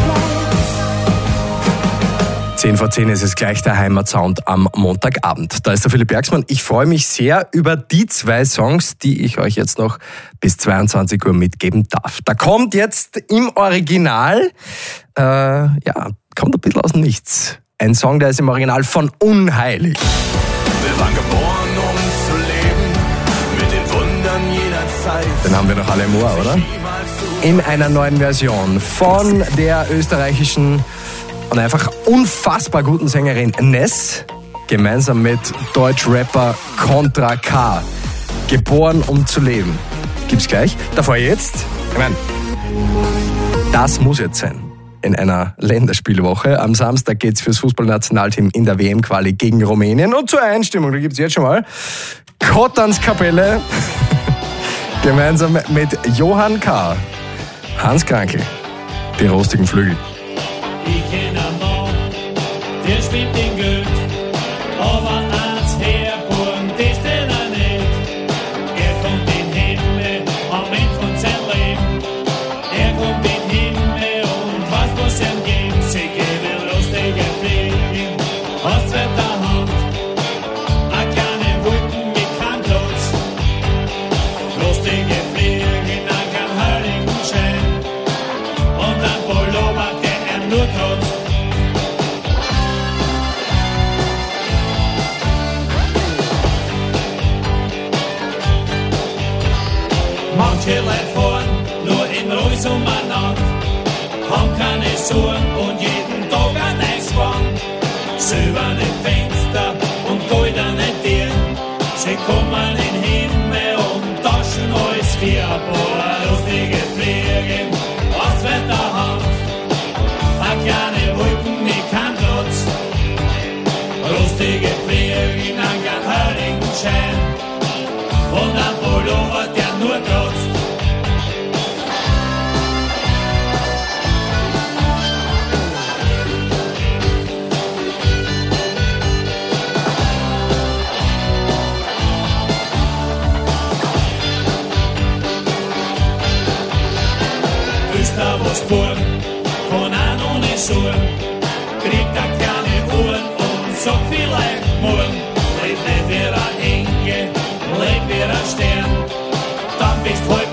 bleibt. zehn vor zehn ist es gleich der Heimatsound am Montagabend. Da ist der Philipp Bergsmann. Ich freue mich sehr über die zwei Songs, die ich euch jetzt noch bis zweiundzwanzig Uhr mitgeben darf. Da kommt jetzt im Original, äh, ja, kommt ein bisschen aus dem Nichts. Ein Song, der ist im Original von Unheilig. Wir waren geboren, um zu leben, mit den Wundern jeder Zeit. Den haben wir noch alle im Ohr, oder? In einer neuen Version von der österreichischen und einfach unfassbar guten Sängerin Ness, gemeinsam mit Deutsch-Rapper Contra K. Geboren, um zu leben. Gibt's gleich. Davor jetzt, ich meine, das muss jetzt sein. In einer Länderspielwoche. Am Samstag geht's fürs Fußballnationalteam in der W M-Quali gegen Rumänien. Und zur Einstimmung, da gibt's jetzt schon mal Kottans Kapelle gemeinsam mit Johann K., Hans Krankel, die rostigen Flügel. Ich kenn einen Mann, der schwimmt in Geld, aber eins herborn, das denn er nicht. Er kommt in den Himmel am Ende von seinem Leben. Er kommt in den Himmel und was muss ihm geben? Sie geben lustige Fliegen aus zweiter Hand. A kleine Wolken mit keinem Platz. Lustige Fliegen, a kein heiligen Schein. Und ein Pullover, der er nur kotzt. Manche Leute fahren nur in Reus umeinander, haben keine Sorgen und jeden Tag ein neues Wagen. Silberne Fenster und goldene Türen, sie kommen in den Himmel und taschen alles wie ein paar lustige Fliegen aus zweiter Hand. A kleine Wolken mit keinem Platz, lustige Fliegen an keinem heiligen Schein und ein Pullover, der nur kratzt. Ist da was born, von an ohne Sorgen, kriegt a kleine Uhren und sagt vielleicht morgen, lebt nicht wie ein Engel, lebt wie ein Stern, dann bist heute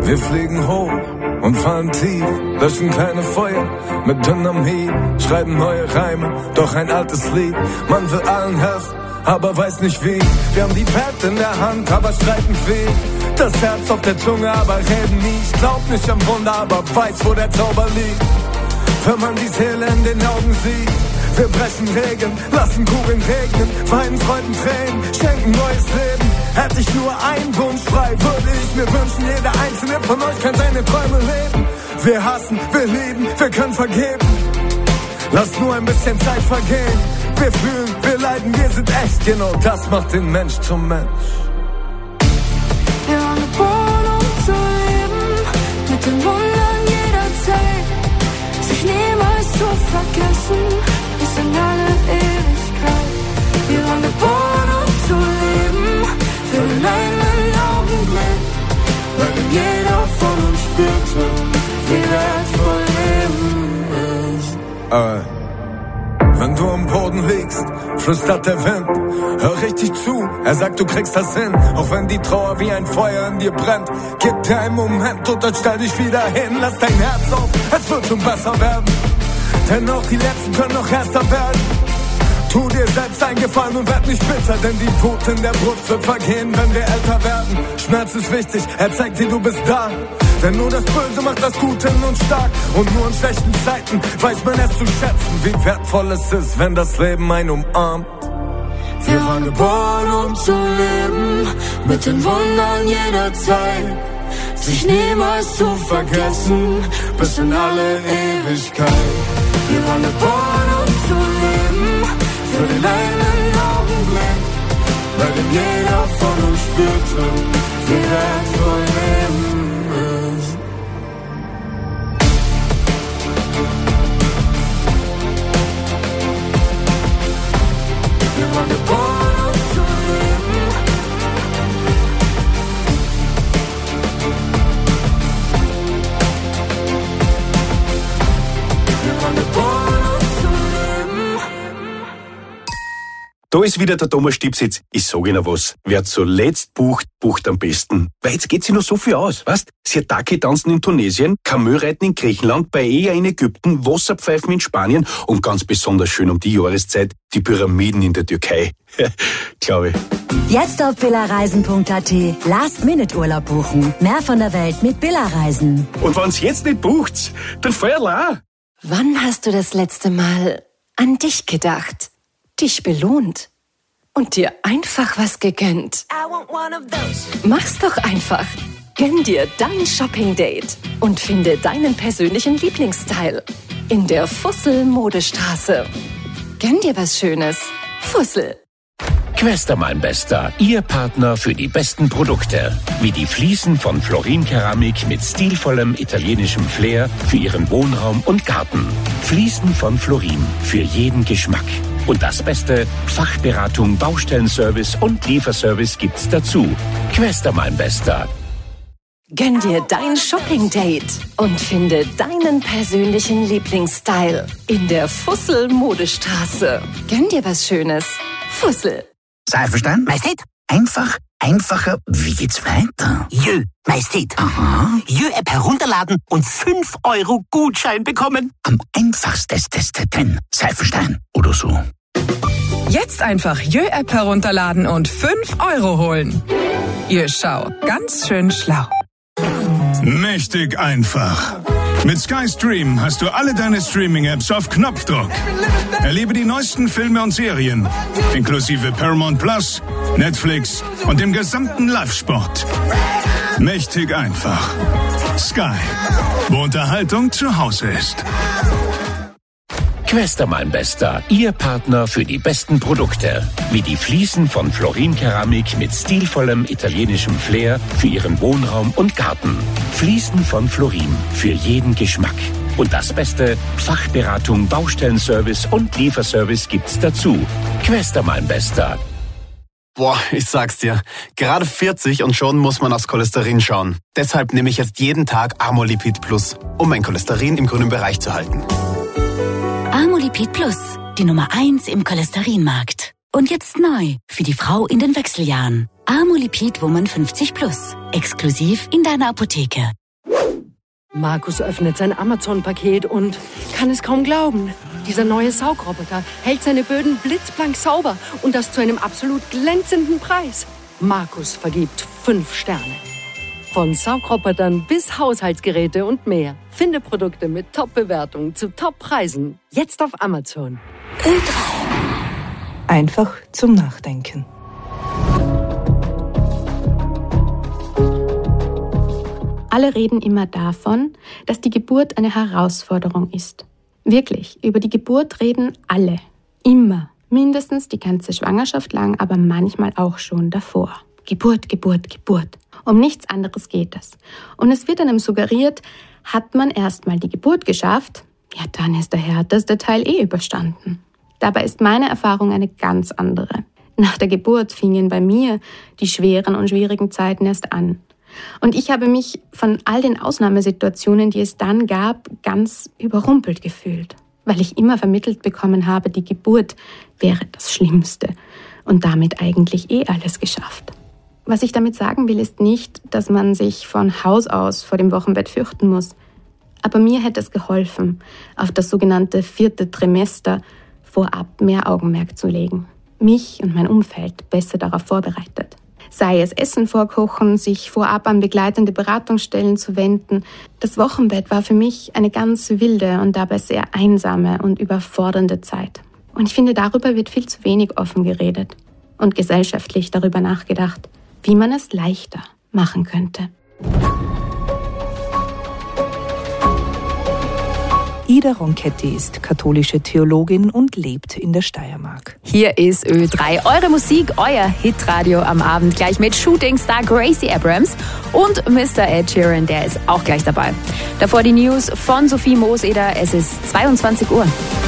Wir fliegen hoch und fallen tief, löschen kleine Feuer mit Dynamit, schreiben neue Reime, doch ein altes Lied. Man will allen helfen, aber weiß nicht wie. Wir haben die Pad in der Hand, aber streiten viel. Das Herz auf der Zunge, aber reden nie. Ich glaub nicht am Wunder, aber weiß, wo der Zauber liegt. Wenn man die Seele in den Augen sieht. Wir brechen Regeln, lassen Kugeln regnen, weinen Freuden Tränen, schenken neues Leben. Hätte ich nur einen Wunsch frei, würde ich mir wünschen, jeder einzelne von euch kann seine Träume leben. Wir hassen, wir lieben, wir können vergeben. Lass nur ein bisschen Zeit vergehen. Wir fühlen, wir leiden, wir sind echt. Genau das macht den Mensch zum Mensch. Wir waren geboren, um zu leben, mit den Wundern jeder Zeit. Sich niemals zu vergessen, bis in alle Ewigkeit. Wir waren geboren, um zu leben, für den einen Augenblick, weil denn jeder von uns spürte, wie wertvoll Leben ist. Alright. Wenn du am Boden liegst, flüstert der Wind, hör richtig zu, er sagt, du kriegst das hin. Auch wenn die Trauer wie ein Feuer in dir brennt, gib dir einen Moment und dann stell dich wieder hin. Lass dein Herz auf, es wird schon besser werden, denn auch die Letzten können noch erster werden. Tu dir selbst einen Gefallen und werd nicht bitter, denn die Wut in der Brust wird vergehen, wenn wir älter werden. Schmerz ist wichtig, er zeigt dir, du bist da. Denn nur das Böse macht das Gute in uns stark. Und nur in schlechten Zeiten weiß man es zu schätzen, wie wertvoll es ist, wenn das Leben einen umarmt. Wir waren geboren, um zu leben, mit den Wundern jeder Zeit. Sich niemals zu vergessen, bis in alle Ewigkeit. Wir waren geboren, um zu leben, für den einen Augenblick, weil denn jeder von uns spürte, wie wertvoll Leben ist. Wir waren geboren, um zu leben. Wir waren geboren, um zu leben. Da ist wieder der Thomas Stipsitz. Ich sag Ihnen was. Wer zuletzt bucht, bucht am besten. Weil jetzt geht sich noch so viel aus. Weißt? Sirtaki tanzen in Tunesien, Kamelreiten in Griechenland, Paella in Ägypten, Wasserpfeifen in Spanien und ganz besonders schön um die Jahreszeit die Pyramiden in der Türkei. Glaube ich. Jetzt auf billareisen punkt a t. Last-Minute-Urlaub buchen. Mehr von der Welt mit Billerreisen. Und wenn's jetzt nicht bucht, dann feuerl auch. Wann hast du das letzte Mal an dich gedacht? Dich belohnt und dir einfach was gegönnt? Mach's doch einfach. Gönn dir dein Shopping-Date und finde deinen persönlichen Lieblingsstyle in der Fussel-Modestraße. Gönn dir was Schönes. Fussel. Quester mein Bester, Ihr Partner für die besten Produkte. Wie die Fliesen von Florin Keramik mit stilvollem italienischem Flair für Ihren Wohnraum und Garten. Fliesen von Florin für jeden Geschmack. Und das Beste, Fachberatung, Baustellenservice und Lieferservice gibt's dazu. Quester mein Bester. Gönn dir dein Shopping-Date und finde deinen persönlichen Lieblingsstyle in der Fussel-Modestraße. Gönn dir was Schönes. Fussel. Sei verstanden? Majestät, einfach, einfacher, wie geht's weiter? Jö, Majestät. Aha. Jö-App herunterladen und fünf Euro Gutschein bekommen. Am einfachsten, sei verstanden. Oder so. Jetzt einfach Jö-App herunterladen und fünf Euro holen. Jö, schau, ganz schön schlau. Mächtig einfach. Mit Sky Stream hast du alle deine Streaming-Apps auf Knopfdruck. Erlebe die neuesten Filme und Serien, inklusive Paramount Plus, Netflix und dem gesamten Live-Sport. Mächtig einfach. Sky, wo Unterhaltung zu Hause ist. Quester mein Bester, Ihr Partner für die besten Produkte. Wie die Fliesen von Florin Keramik mit stilvollem italienischem Flair für Ihren Wohnraum und Garten. Fliesen von Florin für jeden Geschmack. Und das Beste, Fachberatung, Baustellenservice und Lieferservice gibt's dazu. Quester mein Bester. Boah, ich sag's dir, gerade vierzig und schon muss man aufs Cholesterin schauen. Deshalb nehme ich jetzt jeden Tag Amolipid Plus, um mein Cholesterin im grünen Bereich zu halten. Amolipid Plus, die Nummer eins im Cholesterinmarkt. Und jetzt neu für die Frau in den Wechseljahren. Amolipid Woman fünfzig plus. Exklusiv in deiner Apotheke. Markus öffnet sein Amazon-Paket und kann es kaum glauben. Dieser neue Saugroboter hält seine Böden blitzblank sauber und das zu einem absolut glänzenden Preis. Markus vergibt fünf Sterne. Von Saugrobotern bis Haushaltsgeräte und mehr. Finde Produkte mit Top-Bewertungen zu Top-Preisen. Jetzt auf Amazon. Ö drei. Einfach zum Nachdenken. Alle reden immer davon, dass die Geburt eine Herausforderung ist. Wirklich, über die Geburt reden alle. Immer. Mindestens die ganze Schwangerschaft lang, aber manchmal auch schon davor. Geburt, Geburt, Geburt. Um nichts anderes geht es. Und es wird einem suggeriert, hat man erstmal die Geburt geschafft, ja, dann ist der härteste Teil eh überstanden. Dabei ist meine Erfahrung eine ganz andere. Nach der Geburt fingen bei mir die schweren und schwierigen Zeiten erst an. Und ich habe mich von all den Ausnahmesituationen, die es dann gab, ganz überrumpelt gefühlt, weil ich immer vermittelt bekommen habe, die Geburt wäre das Schlimmste und damit eigentlich eh alles geschafft. Was ich damit sagen will, ist nicht, dass man sich von Haus aus vor dem Wochenbett fürchten muss. Aber mir hätte es geholfen, auf das sogenannte vierte Trimester vorab mehr Augenmerk zu legen. Mich und mein Umfeld besser darauf vorbereitet. Sei es Essen vorkochen, sich vorab an begleitende Beratungsstellen zu wenden. Das Wochenbett war für mich eine ganz wilde und dabei sehr einsame und überfordernde Zeit. Und ich finde, darüber wird viel zu wenig offen geredet und gesellschaftlich darüber nachgedacht, wie man es leichter machen könnte. Ida Ronchetti ist katholische Theologin und lebt in der Steiermark. Hier ist Ö drei, eure Musik, euer Hitradio am Abend, gleich mit Shootingstar Gracie Abrams und Mister Ed Sheeran, der ist auch gleich dabei. Davor die News von Sophie Mooseder, es ist zweiundzwanzig Uhr.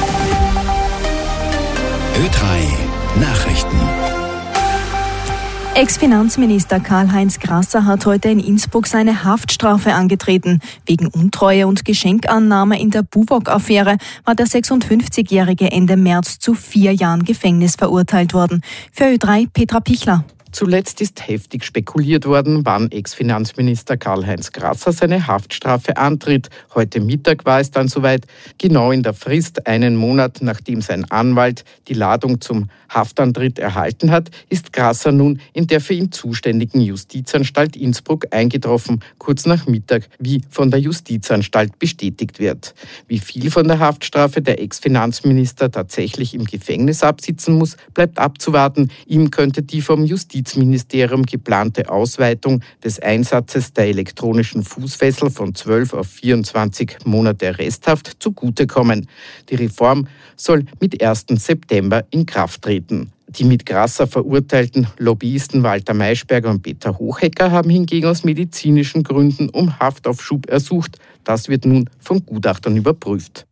Ö drei Nachrichten. Ex-Finanzminister Karl-Heinz Grasser hat heute in Innsbruck seine Haftstrafe angetreten. Wegen Untreue und Geschenkannahme in der Buwok-Affäre war der sechsundfünfzigjährige Ende März zu vier Jahren Gefängnis verurteilt worden. Für Ö drei Petra Pichler. Zuletzt ist heftig spekuliert worden, wann Ex-Finanzminister Karl-Heinz Grasser seine Haftstrafe antritt. Heute Mittag war es dann soweit. Genau in der Frist, einen Monat nachdem sein Anwalt die Ladung zum Haftantritt erhalten hat, ist Grasser nun in der für ihn zuständigen Justizanstalt Innsbruck eingetroffen, kurz nach Mittag, wie von der Justizanstalt bestätigt wird. Wie viel von der Haftstrafe der Ex-Finanzminister tatsächlich im Gefängnis absitzen muss, bleibt abzuwarten. Ihm könnte die vom Justizministerium geplante Ausweitung des Einsatzes der elektronischen Fußfessel von zwölf auf vierundzwanzig Monate Arresthaft zugutekommen. Die Reform soll mit ersten September in Kraft treten. Die mit Grasser verurteilten Lobbyisten Walter Maischberger und Peter Hochhecker haben hingegen aus medizinischen Gründen um Haftaufschub ersucht. Das wird nun von Gutachtern überprüft.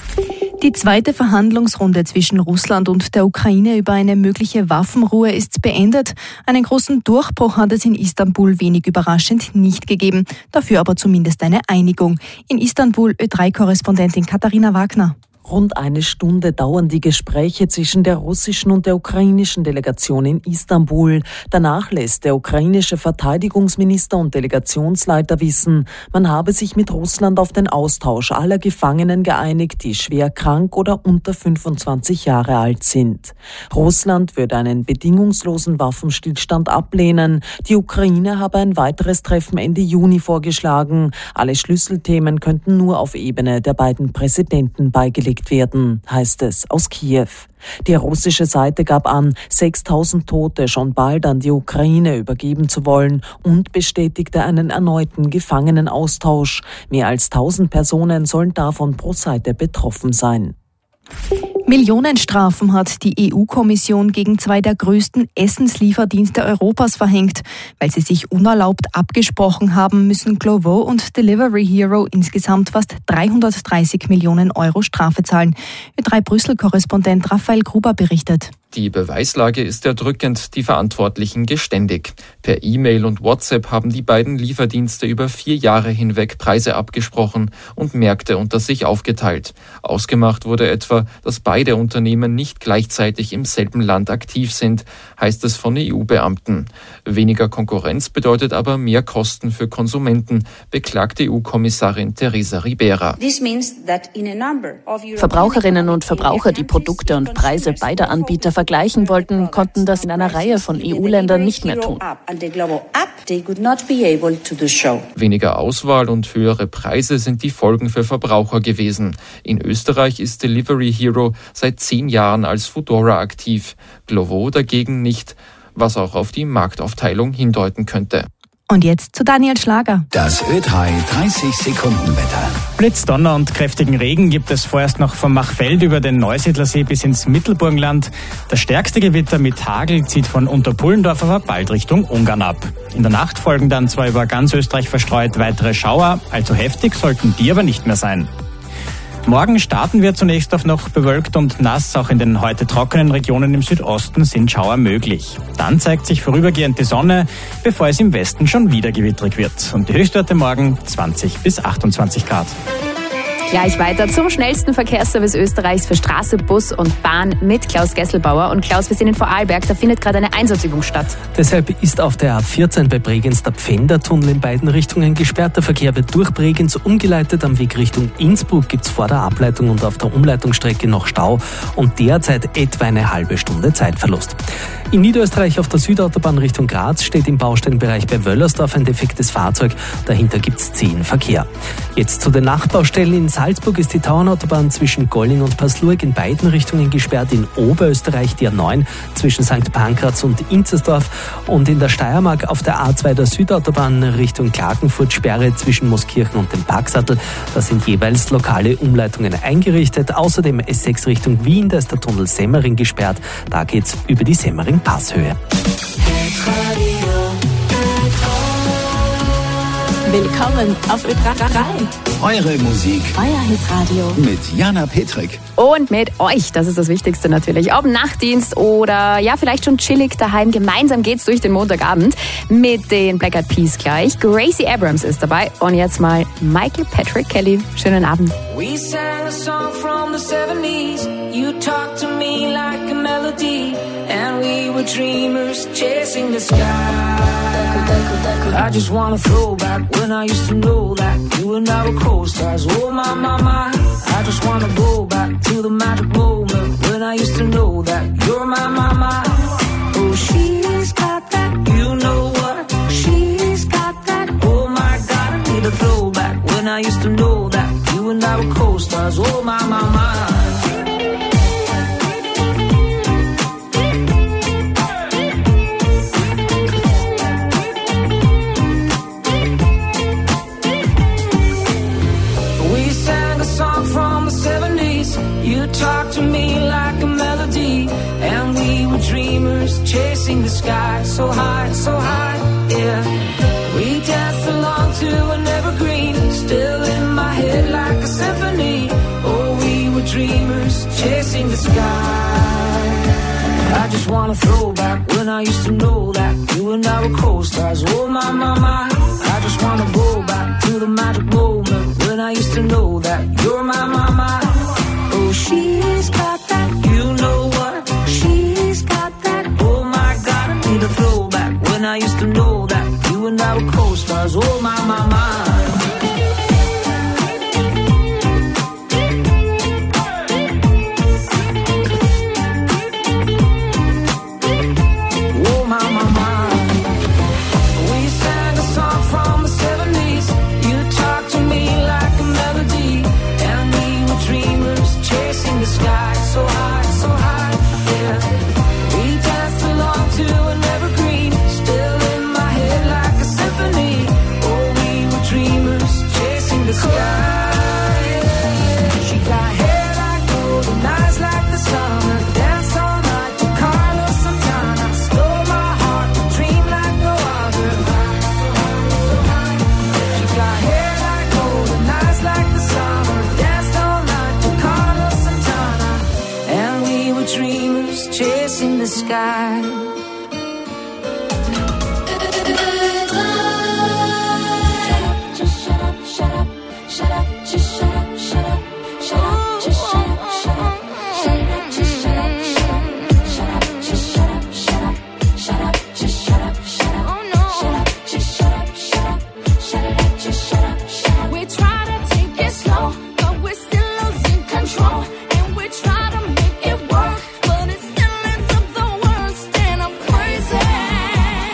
Die zweite Verhandlungsrunde zwischen Russland und der Ukraine über eine mögliche Waffenruhe ist beendet. Einen großen Durchbruch hat es in Istanbul wenig überraschend nicht gegeben. Dafür aber zumindest eine Einigung. In Istanbul Ö drei Korrespondentin Katharina Wagner. Rund eine Stunde dauern die Gespräche zwischen der russischen und der ukrainischen Delegation in Istanbul. Danach lässt der ukrainische Verteidigungsminister und Delegationsleiter wissen, man habe sich mit Russland auf den Austausch aller Gefangenen geeinigt, die schwer krank oder unter fünfundzwanzig Jahre alt sind. Russland würde einen bedingungslosen Waffenstillstand ablehnen. Die Ukraine habe ein weiteres Treffen Ende Juni vorgeschlagen. Alle Schlüsselthemen könnten nur auf Ebene der beiden Präsidenten beigelegt werden, heißt es aus Kiew. Die russische Seite gab an, sechstausend Tote schon bald an die Ukraine übergeben zu wollen und bestätigte einen erneuten Gefangenenaustausch. Mehr als tausend Personen sollen davon pro Seite betroffen sein. Millionenstrafen hat die E U-Kommission gegen zwei der größten Essenslieferdienste Europas verhängt. Weil sie sich unerlaubt abgesprochen haben, müssen Glovo und Delivery Hero insgesamt fast dreihundertdreißig Millionen Euro Strafe zahlen. Ö drei Brüssel-Korrespondent Raphael Gruber berichtet. Die Beweislage ist erdrückend, die Verantwortlichen geständig. Per E-Mail und WhatsApp haben die beiden Lieferdienste über vier Jahre hinweg Preise abgesprochen und Märkte unter sich aufgeteilt. Ausgemacht wurde etwa, dass beide Unternehmen nicht gleichzeitig im selben Land aktiv sind, heißt es von E U-Beamten. Weniger Konkurrenz bedeutet aber mehr Kosten für Konsumenten, beklagt E U-Kommissarin Teresa Ribera. Verbraucherinnen und Verbraucher, die Produkte und Preise beider Anbieter vergleichen wollten, konnten das in einer Reihe von E U-Ländern nicht mehr tun. Weniger Auswahl und höhere Preise sind die Folgen für Verbraucher gewesen. In Österreich ist Delivery Hero seit zehn Jahren als Foodora aktiv, Glovo dagegen nicht, was auch auf die Marktaufteilung hindeuten könnte. Und jetzt zu Daniel Schlager. Das Ö drei dreißig Sekunden Wetter. Blitz, Donner und kräftigen Regen gibt es vorerst noch vom Machfeld über den Neusiedlersee bis ins Mittelburgenland. Das stärkste Gewitter mit Hagel zieht von Unterpullendorf aber bald Richtung Ungarn ab. In der Nacht folgen dann zwar über ganz Österreich verstreut weitere Schauer, allzu heftig sollten die aber nicht mehr sein. Morgen starten wir zunächst auf noch bewölkt und nass. Auch in den heute trockenen Regionen im Südosten sind Schauer möglich. Dann zeigt sich vorübergehend die Sonne, bevor es im Westen schon wieder gewittrig wird. Und die Höchstwerte morgen zwanzig bis achtundzwanzig Grad. Gleich weiter zum schnellsten Verkehrsservice Österreichs für Straße, Bus und Bahn mit Klaus Gesselbauer. Und Klaus, wir sind in Vorarlberg, da findet gerade eine Einsatzübung statt. Deshalb ist auf der A vierzehn bei Bregenz der Pfändertunnel in beiden Richtungen gesperrt. Der Verkehr wird durch Bregenz umgeleitet. Am Weg Richtung Innsbruck gibt es vor der Ableitung und auf der Umleitungsstrecke noch Stau und derzeit etwa eine halbe Stunde Zeitverlust. In Niederösterreich auf der Südautobahn Richtung Graz steht im Baustellenbereich bei Wöllersdorf ein defektes Fahrzeug. Dahinter gibt es zehn Verkehr. Jetzt zu den Nachbaustellen. In Salzburg ist die Tauernautobahn zwischen Golling und Paslurg in beiden Richtungen gesperrt. In Oberösterreich die A neun zwischen Sankt Pankraz und Inzersdorf. Und in der Steiermark auf der A zwei der Südautobahn Richtung Klagenfurt Sperre zwischen Mooskirchen und dem Parksattel. Da sind jeweils lokale Umleitungen eingerichtet. Außerdem S sechs Richtung Wien, da ist der Tunnel Semmering gesperrt. Da geht's über die Semmering-Passhöhe. Willkommen auf Ö drei. Eure Musik. Euer Hitradio. Mit Jana Petrik. Und mit euch, das ist das Wichtigste natürlich. Ob Nachtdienst oder ja, vielleicht schon chillig daheim. Gemeinsam geht's durch den Montagabend mit den Black Eyed Peas gleich. Gracie Abrams ist dabei. Und jetzt mal Michael Patrick Kelly. Schönen Abend. We sang a song from the seventies. You talked to me like a melody. And we were dreamers chasing the sky. I just wanna throw back when I used to know that you and I were co-stars. Oh my, my, my. I just wanna go back to the magic moment when I used to know that you're my, my, my. Oh, she's got that, you know what? She's got that. Oh my God, I need a throwback when I used to know that you and I were co-stars. Oh my, my, my. You talked to me like a melody, and we were dreamers chasing the sky so high, so high, yeah. We danced along to an evergreen, still in my head like a symphony. Oh, we were dreamers chasing the sky. I just wanna throw back when I used to know that you and I were co-stars. Oh my, my, my. I just wanna go back to the magic moment when I used to know that you're my, my, my. Oh, she's got that, you know what? She's got that. Oh my God, I need a throwback when I used to know that you and I were co-stars. Oh my, my, my. sky.